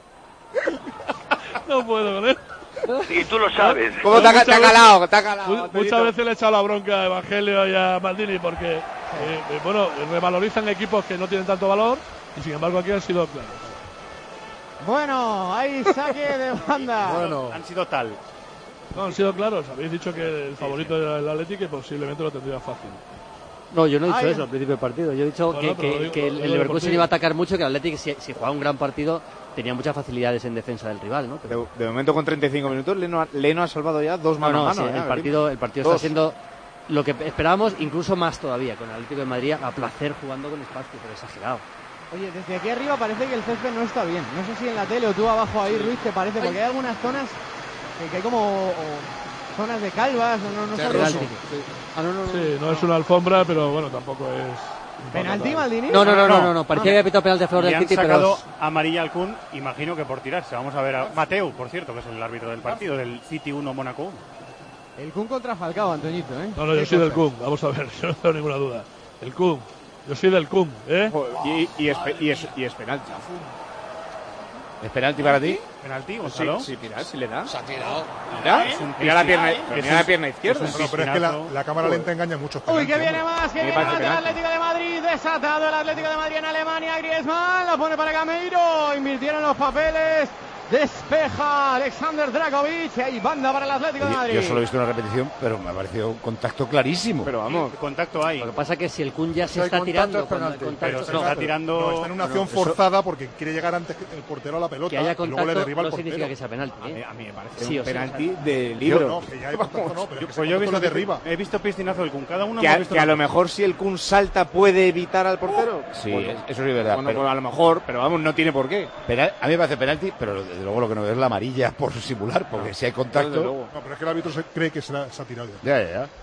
C: No puedo con él.
M: Y tú lo sabes.
F: ¿Cómo te ha,
C: Muchas
F: te ha
C: veces-
F: calado? Te ha calado,
C: Mu-
F: Antoñito.
C: Muchas veces le he echado la bronca a Evangelio y a Maldini porque, eh, eh, bueno, revalorizan equipos que no tienen tanto valor y sin embargo aquí han sido claros.
B: Bueno, hay saque de banda.
H: Bueno,
E: Han sido tal.
C: No, han sido claros. Habéis dicho que el favorito era el Atlético y posiblemente lo tendría fácil.
D: No, yo no he dicho
B: Ay.
D: eso al principio del partido. Yo he dicho
C: Bueno,
D: que,
C: pero lo
D: que-
C: digo-
D: que
C: lo
D: el,
C: digo
D: el Leverkusen
C: deportivo.
D: iba a atacar mucho, que el Atlético, si, si jugaba un gran partido, tenía muchas facilidades en defensa del rival, ¿no? Pero,
F: De, de momento con treinta y cinco minutos, Leno ha, Leno ha salvado ya dos
D: no,
F: manos
D: no,
F: a
D: sí,
F: mano. ¿eh?
D: el partido, el partido
F: Dos.
D: está siendo lo que esperábamos, incluso más todavía, con el Atlético de Madrid a placer jugando con espacio, pero exagerado.
B: Oye, desde aquí arriba parece que el césped no está bien. No sé si en la tele o tú abajo ahí, Ruiz, te parece, porque hay algunas zonas que, que hay como o, zonas de calvas, o no, no sé.
H: terroso.
D: Ah, no, no, no.
C: Sí, no es una alfombra, pero bueno, tampoco es.
B: ¿Penalti, Maldini?
D: No, no, no, no,
E: No,
D: no, no, parecía que había pitado penalti a favor
E: Le
D: del
E: han
D: City, pero
E: sacado amarilla al Kun, imagino que por tirarse. Vamos a ver a Mateu, por cierto, que es el árbitro del partido, del City uno, Mónaco uno.
B: El Kun contra Falcao, Antoñito, ¿eh?
C: No, no, yo
B: Qué
C: soy del
B: cosas.
C: Kun. Vamos a ver, yo no tengo ninguna duda. El Kun. Yo soy del Kun, ¿eh?
F: Joder, Y, y, es, pe- y, es, y es penalti.
A: ¿Es penalti para ti?
E: ¿Penalti,
F: Sí,
E: Gonzalo?
F: sí, mira, si le da.
L: Se ha tirado.
F: Mira,
E: Es un
F: mira la
E: piscina,
F: pierna,
E: ¿eh?
F: pero
E: Es
F: mira
E: un-
F: la pierna izquierda.
E: es un
K: No, pero es que la,
E: piscinazo.
K: la cámara lenta engaña mucho.
B: Uy, que viene más, que
F: Me
B: viene
F: parece
B: más del
F: penalti.
B: Atlético de Madrid, desatado el Atlético de Madrid en Alemania, Griezmann, la pone para Gameiro, invirtieron los papeles, Despeja Alexander Dragovic. Hay banda para el Atlético de Madrid.
A: Yo solo he visto una repetición, pero me ha parecido un contacto clarísimo.
E: Pero vamos, sí, contacto hay.
D: Lo que pasa es que si el Kun ya se
H: Si hay
D: está
H: contacto,
D: tirando,
H: es penalti.
D: cuando el
E: Pero
D: contacto
E: se
D: no,
E: está tirando.
K: No, está en una acción
E: no, eso-
K: forzada porque quiere llegar antes que el portero a la pelota
D: que haya
K: y luego le
D: contacto
K: derriba
D: no
K: al
D: significa
K: portero.
D: que sea penalti.
E: A mí,
D: ¿eh?
E: a mí me parece
D: Sí,
E: un
D: o sí,
E: penalti
D: o sea,
E: de
K: Yo
E: libro.
K: no, que ya hay contacto, no, pero que
E: Pues yo he
K: ese
E: visto,
K: contacto le derriba.
E: he visto pistinazo del Kun. Cada uno
F: Que,
E: hemos
F: a,
E: visto
F: que a
E: una
F: lo mejor si el Kun salta puede evitar al portero.
A: Sí,
F: Bueno,
A: es- eso sí es verdad.
F: bueno,
A: pero
F: pues a lo mejor, pero vamos, no tiene por qué.
A: penal- a mí me parece penalti, pero desde luego lo que no veo es la amarilla por simular, porque si hay
F: Desde
A: contacto.
F: luego.
K: No, pero es que el árbitro se cree que se, la- se ha tirado ya.
A: Ya, ya, ya.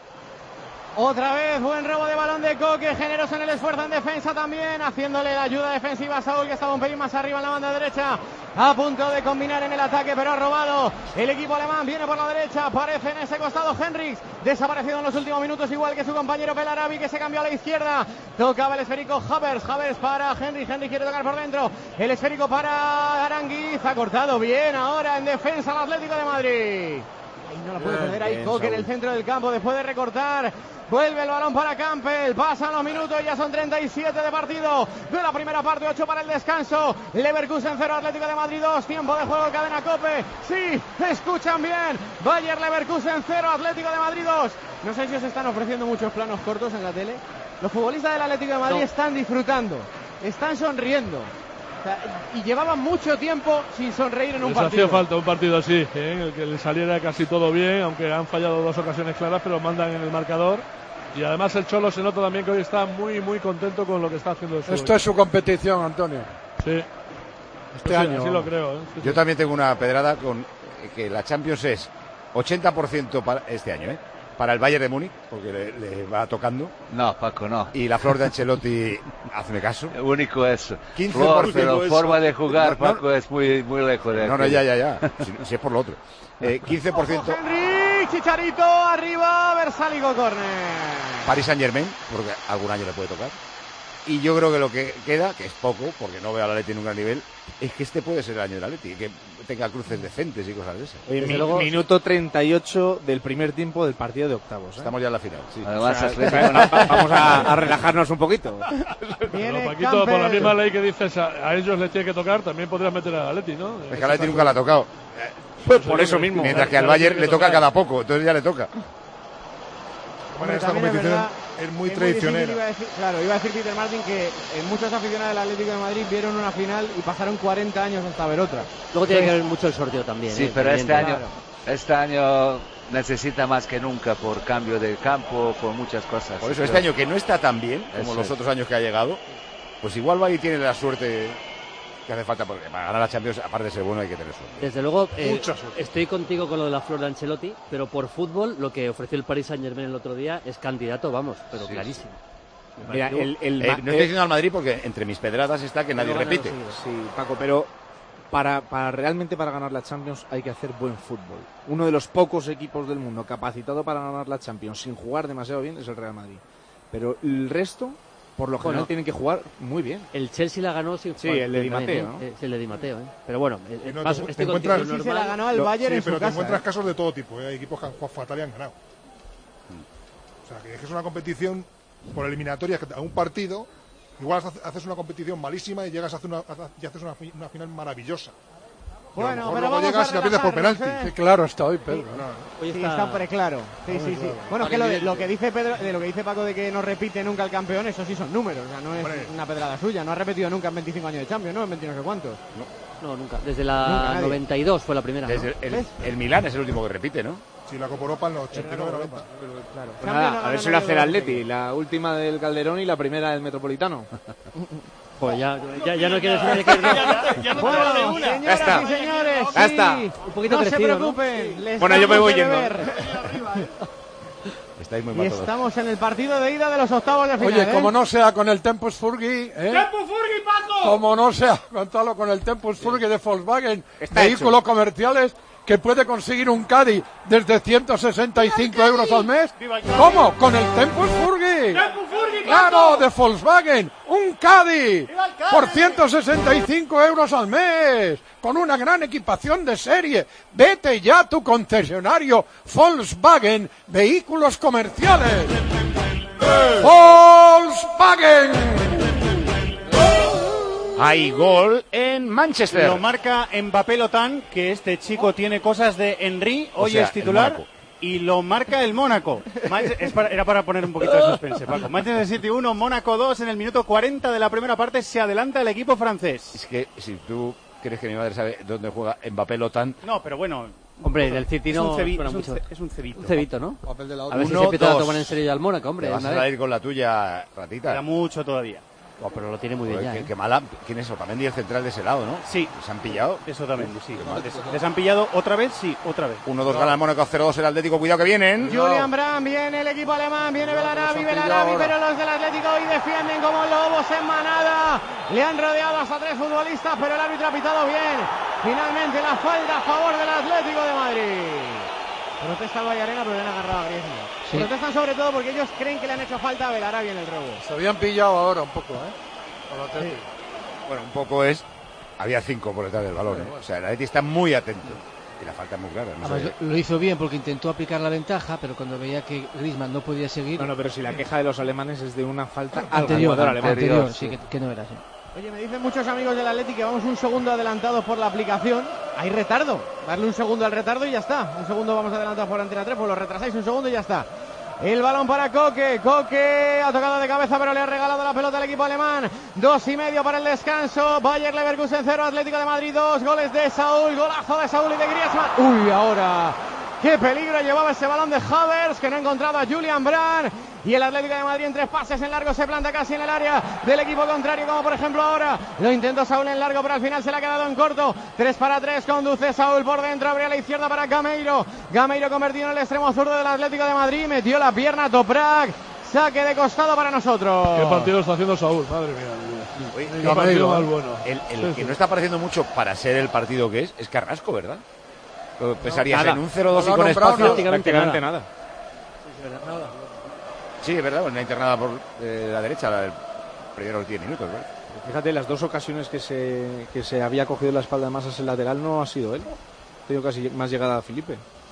B: Otra vez, buen robo de balón de Coque, generoso en el esfuerzo en defensa también, haciéndole la ayuda defensiva a Saúl, que estaba un pelín más arriba en la banda derecha, a punto de combinar en el ataque, pero ha robado el equipo alemán, viene por la derecha, aparece en ese costado Henriks, desaparecido en los últimos minutos, igual que su compañero Pelarabi, que se cambió a la izquierda, tocaba el esférico Havertz, Havertz para Henriks, Henriks quiere tocar por dentro, el esférico para Aranguiz, ha cortado bien ahora en defensa el Atlético de Madrid. Y no la puede perder ahí Coque en el centro del campo después de recortar. Vuelve el balón para Campbell. Pasan los minutos, ya son treinta y siete de partido de la primera parte, ocho para el descanso. Leverkusen cero, Atlético de Madrid dos. Tiempo de juego, cadena Cope. Sí, escuchan bien. Bayer Leverkusen cero, Atlético de Madrid dos. No sé si os están ofreciendo muchos planos cortos en la tele. Los futbolistas del Atlético de Madrid
D: No.
B: están disfrutando, están sonriendo. O sea, y llevaban mucho tiempo sin sonreír en un
C: Les
B: partido.
C: hacía falta un partido así, ¿eh? en el que le saliera casi todo bien, aunque han fallado dos ocasiones claras, pero mandan en el marcador. Y además el Cholo se nota también que hoy está muy, muy contento con lo que está haciendo. Su
H: Esto es su competición, Antonio.
C: Sí.
H: Este
C: Sí,
H: año.
C: así lo creo. ¿eh? Sí,
A: Yo
C: sí.
A: también tengo una pedrada con que la Champions es ochenta por ciento para este año, ¿eh? Para el Bayern de Múnich, porque le, le va tocando.
G: No, Paco, no.
A: Y la flor de Ancelotti, hazme caso.
G: El único es
A: quince
G: Flor,
A: por ciento
G: pero
A: eso.
G: forma de jugar,
A: No, no.
G: Paco, es muy, muy lejos de
A: No, no,
G: aquello.
A: ya, ya, ya. Si, si es por lo otro. Eh, quince por ciento
B: Henry, Chicharito, arriba, Versálico, córner.
A: Paris Saint Germain, porque algún año le puede tocar. Y yo creo que lo que queda, que es poco, porque no veo al Atleti en un gran nivel, es que este puede ser el año del Atleti, que tenga cruces decentes y cosas de esas.
F: Oye,
D: Desde
F: mi-
D: luego-
F: minuto treinta y ocho del primer tiempo del partido de octavos. ¿eh?
A: Estamos ya en la final, sí.
G: Además,
F: O sea,
G: Atlético-
F: vamos a, a relajarnos un poquito.
B: Viene
C: Pero Paquito, por la
B: Campbell.
C: misma ley que dices, a, a ellos les tiene que tocar, también podrías meter a Atleti, ¿no?
A: Es que al Atleti nunca le ha tocado.
F: Pues por eso mismo.
A: Mientras que al Bayern le toca cada poco, entonces ya le toca.
K: Bueno, esta
B: También es
K: competición
B: verdad,
K: es muy
B: es muy difícil,
K: traicionera.
B: iba a decir- claro, iba a decir Peter Martin que eh, muchos aficionados del Atlético de Madrid vieron una final y pasaron cuarenta años hasta ver otra.
D: Luego tiene que
B: Entonces,
D: ver mucho el sorteo también.
G: Sí,
D: ¿eh?
G: pero este año,
D: Evidente.
G: este año necesita más que nunca por cambio de campo, por muchas cosas.
A: Por eso
G: Pero-
A: este año que no está tan bien como
G: Eso
A: los
G: es.
A: otros años que ha llegado, pues igual Bayern tiene la suerte que hace falta, porque para ganar la Champions, aparte de ser bueno, hay que tener suerte.
D: Desde luego, eh,
K: Mucha suerte.
D: estoy contigo con lo de la flor de Ancelotti, pero por fútbol, lo que ofreció el Paris Saint Germain el otro día es candidato, vamos, pero
A: Sí.
D: clarísimo. Me
F: Mira,
D: pareció-
F: el, el
A: Eh,
F: ma-
A: no estoy
F: eh,
A: diciendo al Madrid porque entre mis pedradas está que nadie
D: no gana
A: repite.
D: los
F: Sí, Paco, pero para, para realmente para ganar la Champions hay que hacer buen fútbol. Uno de los pocos equipos del mundo capacitado para ganar la Champions sin jugar demasiado bien es el Real Madrid. Pero el resto, por lo general,
D: Bueno.
F: tienen que jugar muy bien.
D: El Chelsea la ganó sin
F: Sí,
D: jugar
F: el de Di
D: bien,
F: Matteo,
D: ¿eh?
F: ¿no?
D: Eh, sí, el de Di Matteo, ¿eh? Pero bueno, eh,
K: Y no,
D: paso-
K: te-
D: estoy
K: te
D: contigo,
K: encuentras-
B: sí se la
D: normal.
B: ganó el
K: Lo-
B: Bayern
K: sí,
B: en su
K: pero te
B: casa.
K: encuentras
B: ¿eh?
K: casos de todo tipo, ¿eh? Hay equipos que han jugado fatal y han ganado. O sea, que es que es una competición por eliminatorias, que a un partido, igual haces- haces una competición malísima y llegas a hacer una, y haces una, fi- una final maravillosa. Y a lo
B: Bueno,
K: mejor
B: pero
K: luego
B: vamos
K: llegas
B: a
K: y la pierdes por
B: relajarnos,
K: penalti.
B: ¿eh?
H: Qué claro está hoy, Pedro.
D: Hoy
B: Sí,
D: está-
B: está preclaro. Sí, sí, sí. Bueno, es que lo, de, lo que dice Pedro, de lo que dice Paco de que no repite nunca el campeón, eso sí son números, o sea, no es
K: Hombre.
B: una pedrada suya, no ha repetido nunca en veinticinco años de Champions, no en veinti no sé cuántos.
D: No, nunca. Desde la
B: Nunca, nadie.
D: noventa y dos fue la primera. ¿no?
A: Desde el,
B: ¿Ves?
A: el Milán es el último que repite, ¿no?
K: Sí, la Copa Europa en los ochenta y nueve noventa.
B: Claro.
F: Pues nada, a ver si lo hace el Atleti, la última del Calderón y la primera del Metropolitano.
D: Joder, ya, ya, ya no quieres decir que
B: Bueno, señoras
F: Ya está.
B: y señores,
F: Ya
B: sí,
F: está.
D: Un poquito
B: no se
D: crecido, ¿no?
B: preocupen. les
F: Bueno, yo me
B: damos
F: voy
B: de
F: yendo.
B: beber.
A: Estáis muy
B: Y
A: matados.
B: estamos en el partido de ida de los octavos de final.
H: Oye,
B: ¿eh?
H: como no sea con el Tempus Furgi, ¿eh? Como no sea, Gonzalo, con el Tempus Furgi de Volkswagen,
F: Está
H: vehículos comerciales que puede conseguir un Caddy desde ciento sesenta y cinco euros al mes. ¿Cómo? Con el Tempus Furgi. Claro, de Volkswagen, un Caddy por ciento sesenta y cinco euros al mes, con una gran equipación de serie. Vete ya a tu concesionario Volkswagen, vehículos comerciales. Volkswagen.
A: Hay gol en Manchester.
E: Lo marca Mbappé Lotán, que este chico tiene cosas de Henry, hoy
A: O sea,
E: es titular.
A: el Mónaco.
E: Y lo marca el Mónaco. Es para, era para poner un poquito de suspense, Paco. Manchester City uno, Mónaco dos. En el minuto cuarenta de la primera parte se adelanta el equipo francés.
A: Es que si tú crees que mi madre sabe dónde juega Mbappé Lotán.
E: No, pero bueno.
D: Hombre, del City no
E: es un, cebi,
D: suena
E: es un,
D: mucho.
E: ce, es un cebito.
D: Un cebito, ¿no?
K: Papel de la
D: A
K: otra.
D: ver si
A: Uno,
D: se empieza a
A: dos.
D: tomar en serio ya al Mónaco, hombre.
A: Te vas a
D: una vez.
A: salir con la tuya, ratita.
E: Queda mucho todavía.
D: Oh, pero lo tiene muy bien
A: Joder,
D: ya,
A: qué,
D: ¿eh?
A: qué mala. ¿Quién es Otamendi, el central de ese lado, no?
E: Sí.
A: ¿Se han pillado?
E: Eso también, sí. Les, les han pillado otra vez, sí, otra vez.
A: uno dos gana el Mónaco, cero dos el Atlético. Cuidado que vienen.
B: Julian Brandt, viene el equipo alemán, viene Belarabi, Belarabi, pero los del Atlético hoy defienden como lobos en manada. Le han rodeado hasta tres futbolistas, pero el árbitro ha pitado bien. Finalmente la falta a favor del Atlético de Madrid. Protesta el Vallarena, pero le han agarrado a Griezmann.
I: Sí.
B: Protestan sobre todo porque ellos creen que le han hecho falta a Belarabi en el robo.
H: Se habían pillado ahora un poco, ¿eh? Al Atlético.
A: Bueno, un poco es. Había cinco por detrás del balón, ¿eh? O sea, el Atlético está muy atento. Y la falta es muy clara. No
I: Además,
A: sé.
I: lo, lo hizo bien porque intentó aplicar la ventaja, pero cuando veía que Griezmann no podía seguir.
F: No, no, pero si la queja de los alemanes es de una falta al
I: anterior,
F: jugador alemán.
I: anterior, sí, que, que no era así.
B: Oye, me dicen muchos amigos del Atlético que vamos un segundo adelantados por la aplicación. Hay retardo. Darle un segundo al retardo y ya está. Un segundo vamos adelantados por Antena tres, pues lo retrasáis un segundo y ya está. El balón para Coque, Coque ha tocado de cabeza pero le ha regalado la pelota al equipo alemán. Dos y medio para el descanso. Bayer Leverkusen cero, Atlético de Madrid dos. Goles de Saúl, golazo de Saúl y de Griezmann. Uy, ahora qué peligro llevaba ese balón de Havertz, que no ha encontrado a Julian Brandt. Y el Atlético de Madrid en tres pases en largo se planta casi en el área del equipo contrario, como por ejemplo ahora lo intentó Saúl en largo, pero al final se le ha quedado en corto. Tres para tres, conduce Saúl por dentro, abre a la izquierda para Gameiro. Gameiro convertido en el extremo zurdo del Atlético de Madrid, metió la pierna a Toprak. Saque de costado para nosotros.
C: ¿Qué partido está haciendo Saúl? Madre mía.
A: Oye,
C: Qué partido más bueno.
A: El, el que no está apareciendo mucho para ser el partido que es, es Carrasco, ¿verdad? Lo pensarías
F: nada.
A: en un cero dos
H: No
A: y
H: lo
A: con
H: ha nombrado,
A: espacio.
H: no.
F: Prácticamente nada. nada.
A: Sí, es verdad, una internada por eh, la derecha, la, el primero diez minutos, ¿verdad?
F: Fíjate, las dos ocasiones que se, que se había cogido la espalda de Masas el lateral no ha sido él. Ha tenido casi más llegada a Felipe.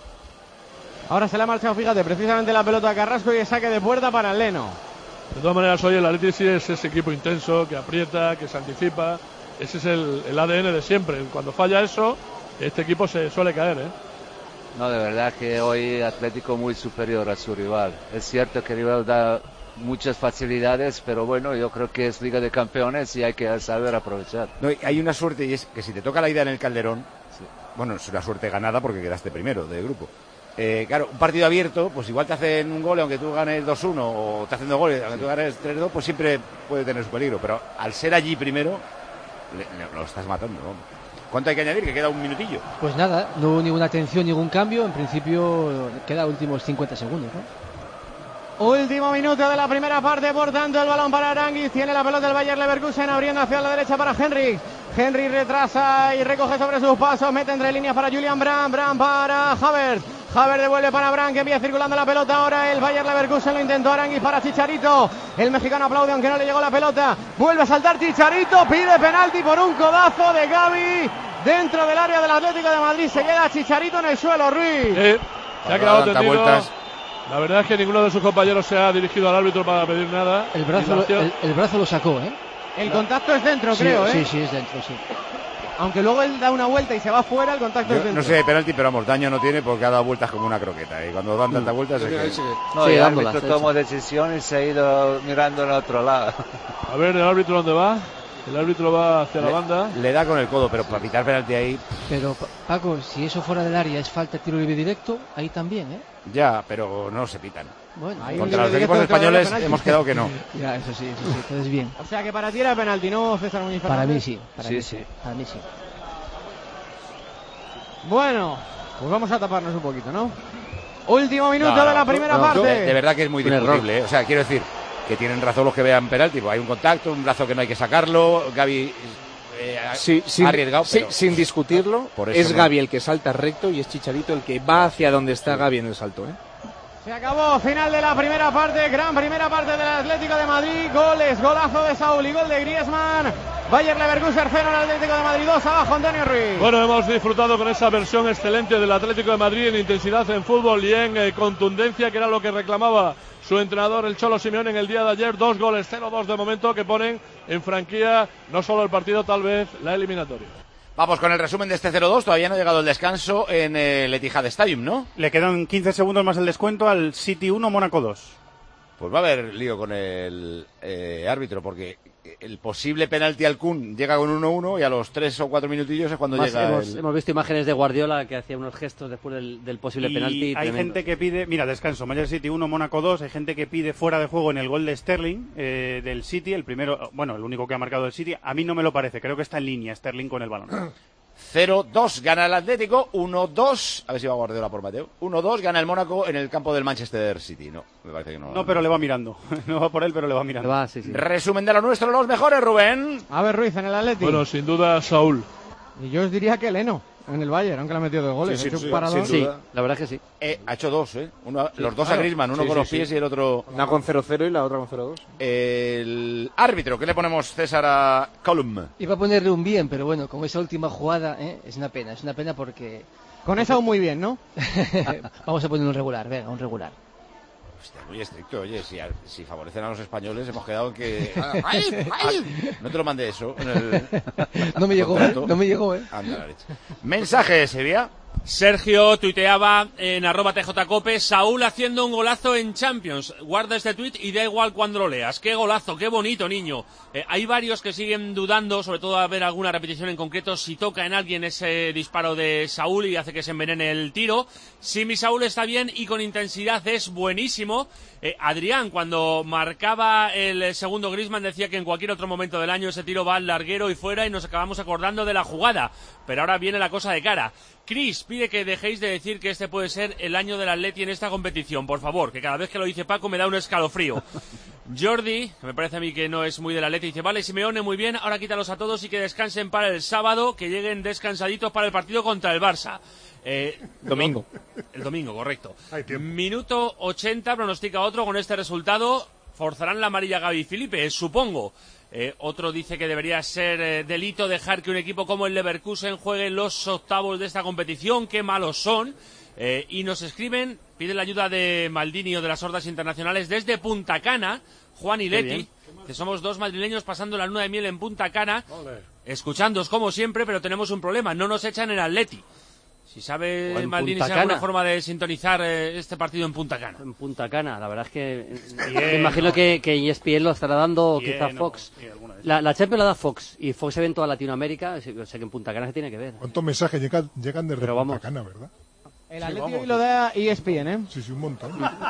B: Ahora se le ha marchado, fíjate, precisamente la pelota a Carrasco y el saque de puerta para el Leno.
C: De todas maneras, hoy el Atlético sí es ese equipo intenso, que aprieta, que se anticipa. Ese es el, el A D N de siempre. Cuando falla eso, este equipo se suele caer, ¿eh?
G: No, de verdad que hoy Atlético muy superior a su rival. Es cierto que el rival da muchas facilidades, pero bueno, yo creo que es Liga de Campeones y hay que saber aprovechar.
A: No, y hay una suerte y es que si te toca la ida en el Calderón, sí. Bueno, es una suerte ganada porque quedaste primero de grupo. Eh, claro, un partido abierto, pues igual te hacen un gol aunque tú ganes dos uno, o te hacen dos goles aunque tú ganes tres dos, pues siempre puede tener su peligro, pero al ser allí primero, le, le, lo estás matando, ¿no? ¿Cuánto hay que añadir? Que queda un minutillo.
I: Pues nada, no hubo ninguna atención, ningún cambio. En principio queda últimos cincuenta segundos, ¿no?
B: Último minuto de la primera parte, por tanto el balón para Aranguiz, tiene la pelota el Bayer Leverkusen abriendo hacia la derecha para Henry. Henry retrasa y recoge sobre sus pasos, mete entre líneas para Julian Brandt, Brandt para Havertz. Havertz devuelve para Brandt, que envía circulando la pelota. Ahora el Bayer Leverkusen lo intentó Aranguiz para Chicharito. El mexicano aplaude aunque no le llegó la pelota. Vuelve a saltar Chicharito, pide penalti por un codazo de Gavi dentro del área del Atlético de Madrid. Se queda Chicharito en el suelo, Ruiz.
C: Eh, se ha quedado tendido.
A: Vueltas.
C: La verdad es que ninguno de sus compañeros se ha dirigido al árbitro para pedir nada.
I: El brazo, lo, el, el brazo lo sacó, ¿eh?
B: El contacto es dentro,
I: sí,
B: creo, ¿eh?
I: Sí, sí, es dentro, sí.
B: Aunque luego él da una vuelta y se va fuera, el contacto
A: Yo,
B: es dentro.
A: no sé de penalti, pero vamos, daño no tiene porque ha dado vueltas como una croqueta. Y cuando dan tantas vueltas es que...
G: No,
D: sí,
G: el
D: dándolas,
G: árbitro tomó decisión y se ha ido mirando al otro lado.
C: A ver, ¿el árbitro dónde va? El árbitro va hacia
A: le,
C: la banda.
A: Le da con el codo, pero para pitar penalti ahí...
I: Pero, Paco, si eso fuera del área es falta, tiro libre directo, ahí también, ¿eh?
A: Ya, pero no se pitan.
I: Bueno,
B: ahí
A: contra los equipos españoles hemos quedado que no.
I: Ya, eso sí, eso sí, entonces bien.
B: O sea que para ti era penalti, ¿no, César Muñiz?
I: Para mí sí, para
G: sí,
I: mí
G: sí.
I: Para mí sí.
B: Bueno, pues vamos a taparnos un poquito, ¿no? Último minuto
A: No, no,
B: de la primera
A: no,
B: parte.
A: De, de verdad que es muy
D: Un
A: discutible, ¿eh? O sea, quiero decir que tienen razón los que vean penalti, pues hay un contacto, un brazo que no hay que sacarlo, Gavi eh,
F: Sí, sin,
A: arriesgado,
F: sí,
A: pero...
F: sin discutirlo,
A: Por eso
F: es
A: no.
F: Gavi el que salta recto y es Chicharito el que va hacia donde está Gavi en el salto, ¿eh?
B: Se acabó, final de la primera parte, gran primera parte del Atlético de Madrid, goles, golazo de Saúl y gol de Griezmann. Bayer Leverkusen cero, el Atlético de Madrid dos, abajo Antonio Ruiz.
C: Bueno, hemos disfrutado con esa versión excelente del Atlético de Madrid en intensidad, en fútbol y en eh, contundencia, que era lo que reclamaba su entrenador, el Cholo Simeone, en el día de ayer. Dos goles, cero dos de momento, que ponen en franquía no solo el partido, tal vez la eliminatoria.
A: Vamos con el resumen de este cero dos. Todavía no ha llegado el descanso en el Etihad Stadium, ¿no?
E: Le quedan quince segundos más el descuento al City uno, Mónaco dos.
A: Pues va a haber lío con el eh, árbitro, porque el posible penalti al Kun llega con uno uno y a los tres o cuatro minutillos es cuando
D: Más
A: llega
D: hemos,
A: el...
D: hemos visto imágenes de Guardiola que hacía unos gestos después del, del posible
E: y
D: penalti.
E: hay
D: tremendo.
E: gente que pide, mira, descanso, Manchester City uno, Mónaco dos, hay gente que pide fuera de juego en el gol de Sterling eh, del City, el primero, bueno, el único que ha marcado el City. A mí no me lo parece, creo que está en línea Sterling con el balón.
A: cero dos gana el Atlético, uno dos, a ver si va Guardiola por Mateo, uno dos gana el Mónaco en el campo del Manchester City. No, me parece que no.
E: No, pero le va mirando. No va por él, pero le va mirando.
D: Va, sí, sí.
A: Resumen de lo nuestro, los mejores, Rubén.
B: A ver, Ruiz en el Atlético.
C: Bueno, sin duda, Saúl.
B: Y yo os diría que Leno en el Bayern, aunque le ha metido dos goles.
A: Sí, sí,
B: ha hecho
A: sí,
B: un paradón.
D: Sí, la verdad es que sí.
A: Eh, ha hecho dos, ¿eh? Uno,
F: Sí,
A: los dos
F: claro.
A: a Griezmann, uno
F: Sí,
A: con
F: sí,
A: los pies
F: sí.
A: y el otro...
F: Una con cero cero y la otra con cero dos.
A: El árbitro, ¿qué le ponemos, César, a Colum?
I: Iba a ponerle un bien, pero bueno, con esa última jugada ¿eh? es una pena, es una pena porque...
B: Con esa muy bien, ¿no?
I: Vamos a poner un regular, venga, un regular.
A: Hostia, muy estricto, oye, si, si favorecen a los españoles hemos quedado en que... ¡Ay, ay! No te lo mandé eso en el...
I: No me llegó, ¿eh? No me llegó, ¿eh?
A: Anda la leche. Mensaje, Sevilla.
L: Sergio tuiteaba en arroba tjcope, Saúl haciendo un golazo en Champions. Guarda este tuit y da igual cuando lo leas. ¡Qué golazo! ¡Qué bonito, niño! Eh, hay varios que siguen dudando, sobre todo a ver alguna repetición en concreto, si toca en alguien ese disparo de Saúl y hace que se envenene el tiro. Si mi Saúl está bien y con intensidad es buenísimo. Eh, Adrián, cuando marcaba el segundo Griezmann, decía que en cualquier otro momento del año ese tiro va al larguero y fuera y nos acabamos acordando de la jugada. Pero ahora viene la cosa de cara. Chris pide que dejéis de decir que este puede ser el año del Atleti en esta competición, por favor, que cada vez que lo dice Paco me da un escalofrío. Jordi, que me parece a mí que no es muy del Atleti, dice, vale, Simeone, muy bien, ahora quítalos a todos y que descansen para el sábado, que lleguen descansaditos para el partido contra el Barça. Eh,
F: Domingo.
L: No, el domingo, correcto. Minuto ochenta, pronostica otro con este resultado. Forzarán la amarilla Gavi y Felipe, supongo. Eh, otro dice que debería ser eh, delito dejar que un equipo como el Leverkusen juegue en los octavos de esta competición. Qué malos son. Eh, y nos escriben, piden la ayuda de Maldini o de las hordas internacionales desde Punta Cana, Juan y Leti, que somos dos madrileños pasando la luna de miel en Punta Cana, escuchándoos como siempre, pero tenemos un problema, no nos echan en Atleti. Si sabe Maldini si hay alguna forma de sintonizar eh, este partido en Punta Cana.
D: En Punta Cana, la verdad es que me imagino que, que E S P N lo estará dando, o quizá Fox. La, la Champions la da Fox y Fox se ve en toda Latinoamérica, o sea que en Punta Cana se tiene que ver.
K: ¿Cuántos mensajes llegan, llegan desde
D: Pero
K: Punta
D: vamos.
K: Cana, verdad?
B: El
K: Sí,
B: Atlético
K: vamos.
B: y lo da E S P N, ¿eh?
K: Sí, sí, un montón.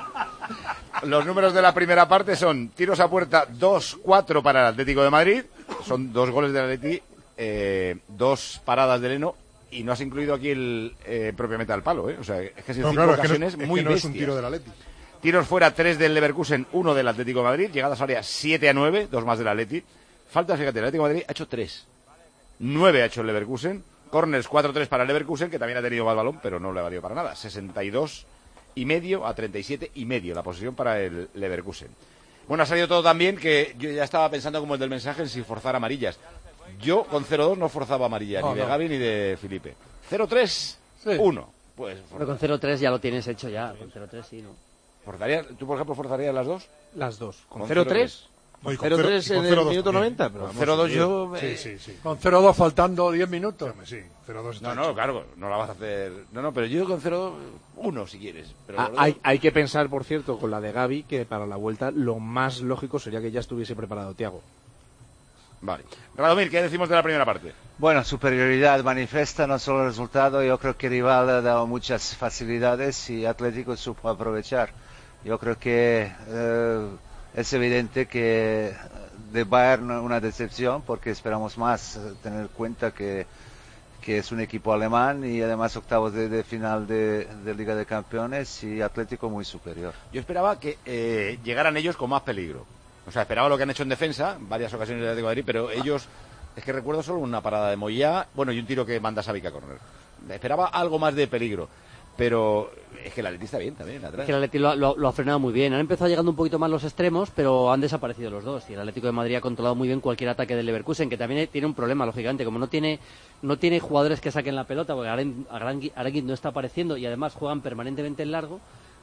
A: Los números de la primera parte son tiros a puerta dos cuatro para el Atlético de Madrid, son dos goles del Atleti, eh, dos paradas de Leno, y no has incluido aquí el eh, propiamente al palo, ¿eh? O sea, es que ha sido
K: No,
A: cinco
K: claro, es que no
A: ocasiones
K: es- es
A: muy
K: que no es un
A: bestias.
K: tiro del Atleti.
A: Tiros fuera, tres del Leverkusen, uno del Atlético de Madrid, llegadas a área siete a nueve, dos más del Atleti. Faltas, fíjate, el Atlético de Madrid ha hecho tres. nueve ha hecho el Leverkusen. Corners cuatro tres para el Leverkusen, que también ha tenido mal balón, pero no le ha valido para nada. sesenta y dos y medio a treinta y siete y medio la posesión para el Leverkusen. Bueno, ha salido todo tan bien que yo ya estaba pensando como el del mensaje en si forzar amarillas. Yo con cero dos no forzaba amarilla,
F: No,
A: ni de
F: no.
A: Gavi ni de Felipe. cero tres, uno. Pues
D: Pero con cero tres ya lo tienes hecho ya, con cero tres sí, ¿no?
A: forzaría, ¿tú por ejemplo forzarías las dos?
F: Las dos. ¿Con
A: Con
F: cero
A: cero
F: tres?
K: No, y
F: Con
K: con
F: cero
K: cero-
F: tres
K: y con
F: en
K: cero
F: el
K: dos
F: minuto
K: también.
F: noventa, pero
A: Con
F: vamos,
A: cero dos
F: sí.
A: yo...
K: Sí,
A: eh,
K: sí, sí.
H: Con cero dos faltando diez minutos.
K: Sí, cero dos está
A: No, no,
K: hecho.
A: claro, no la vas a hacer... No, no, pero yo con cero uno si quieres. Pero
F: Ah,
A: los dos-
F: hay, hay que pensar, por cierto, con la de Gavi, que para la vuelta lo más lógico sería que ya estuviese preparado Thiago.
A: Vale. Radomir, ¿qué decimos de la primera parte?
G: Bueno, superioridad manifiesta, no solo el resultado. Yo creo que rival ha dado muchas facilidades y Atlético supo aprovechar. Yo creo que eh, es evidente que de Bayern una decepción, porque esperamos más, eh, tener en cuenta que, que es un equipo alemán y además octavos de, de final de, de Liga de Campeones y Atlético muy superior.
A: Yo esperaba que eh, llegaran ellos con más peligro. O sea, esperaba lo que han hecho en defensa, en varias ocasiones del Atlético de Madrid, pero ellos, es que recuerdo solo una parada de Moyá, bueno, y un tiro que manda Savic a córner. Esperaba algo más de peligro, pero es que el Atleti está bien también atrás.
D: Es que el Atlético lo, lo- lo ha frenado muy bien. Han empezado llegando un poquito más los extremos, pero han desaparecido los dos. Y el Atlético de Madrid ha controlado muy bien cualquier ataque del Leverkusen, que también tiene un problema, lógicamente. Como no tiene no tiene jugadores que saquen la pelota, porque Arangui no está apareciendo y además juegan permanentemente en largo,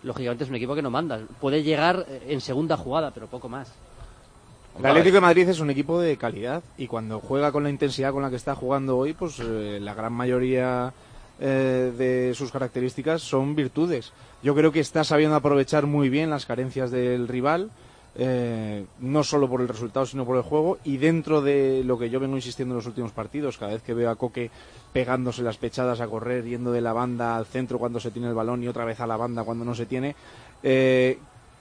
D: lógicamente es un equipo que no manda. Puede llegar en segunda jugada, pero poco más.
F: El Atlético de Madrid es un equipo de calidad y cuando juega con la intensidad con la que está jugando hoy, pues eh, la gran mayoría eh, de sus características son virtudes. Yo creo que está sabiendo aprovechar muy bien las carencias del rival, eh, no solo por el resultado sino por el juego, y dentro de lo que yo vengo insistiendo en los últimos partidos, cada vez que veo a Coque pegándose las pechadas a correr, yendo de la banda al centro cuando se tiene el balón y otra vez a la banda cuando no se tiene, eh,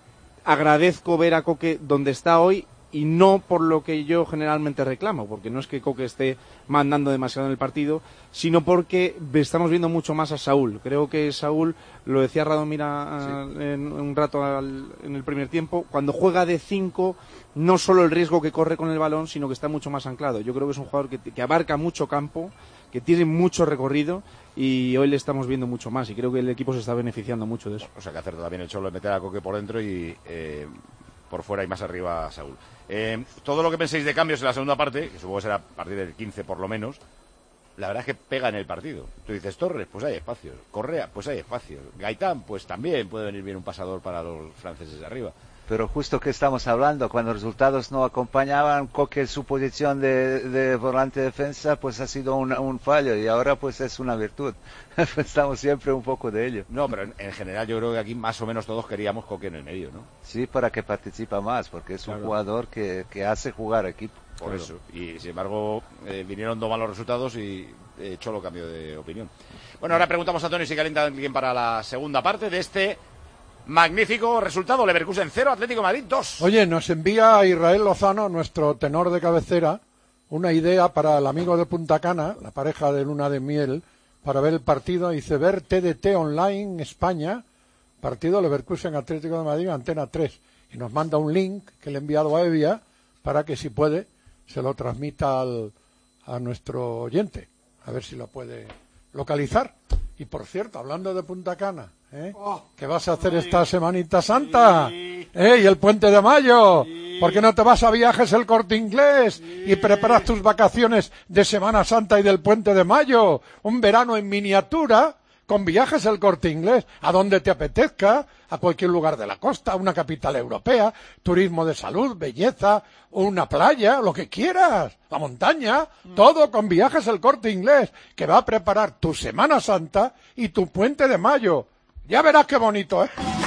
F: agradezco ver a Coque donde está hoy. Y no por lo que yo generalmente reclamo, porque no es que Coque esté mandando demasiado en el partido, sino porque estamos viendo mucho más a Saúl. Creo que Saúl, lo decía Radomira sí. en un rato al, en el primer tiempo, cuando juega de cinco, no solo el riesgo que corre con el balón, sino que está mucho más anclado. Yo creo que es un jugador que, que abarca mucho campo, que tiene mucho recorrido, y hoy le estamos viendo mucho más, y creo que el equipo se está beneficiando mucho de eso.
A: O sea que acertó también el Cholo de meter a Coque por dentro y... Eh... por fuera y más arriba a Saúl. Eh, todo lo que penséis de cambios en la segunda parte, que supongo que será a partir del quince por lo menos, la verdad es que pega en el partido. Tú dices Torres, pues hay espacios. Correa, pues hay espacios. Gaitán, pues también puede venir bien un pasador para los franceses de arriba.
G: Pero justo que estamos hablando, cuando los resultados no acompañaban, Coque su posición de, de volante de defensa pues ha sido un, un fallo y ahora pues es una virtud. Estamos siempre un poco de ello.
A: No, pero en, en general yo creo que aquí más o menos todos queríamos Coque en el medio, ¿no?
G: Sí, para que participa más, porque es claro. un jugador que, que hace jugar equipo.
A: Por claro. eso. Y sin embargo eh, vinieron dos malos resultados y eh, Cholo cambió de opinión. Bueno, ahora preguntamos a Tony si calienta alguien para la segunda parte de este... magnífico resultado. Leverkusen cero, Atlético de Madrid dos.
H: Oye, nos envía Israel Lozano, nuestro tenor de cabecera, una idea para el amigo de Punta Cana, la pareja de luna de miel, para ver el partido. Dice, ver T D T Online España, partido Leverkusen Atlético de Madrid, Antena tres. Y nos manda un link que le he enviado a Evia para que, si puede, se lo transmita al, a nuestro oyente. A ver si lo puede localizar. Y por cierto, hablando de Punta Cana, ¿eh? Oh, ¿qué vas a hacer ay, esta Semanita Santa? Sí. ¿Eh? ¿Y el Puente de Mayo? Sí. ¿Por qué no te vas a Viajes El Corte Inglés sí. y preparas tus vacaciones de Semana Santa y del Puente de Mayo? Un verano en miniatura con Viajes El Corte Inglés, a donde te apetezca, a cualquier lugar de la costa, una capital europea, turismo de salud, belleza, una playa, lo que quieras, la montaña, mm. todo con Viajes El Corte Inglés, que va a preparar tu Semana Santa y tu Puente de Mayo. Ya verás qué bonito, ¿eh?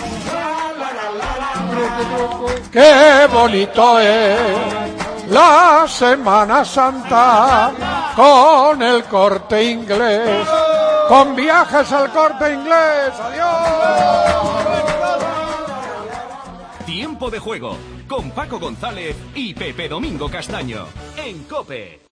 H: ¡Qué bonito es la Semana Santa con el Corte Inglés! Con Viajes al Corte Inglés. ¡Adiós!
N: Tiempo de juego con Paco González y Pepe Domingo Castaño en COPE.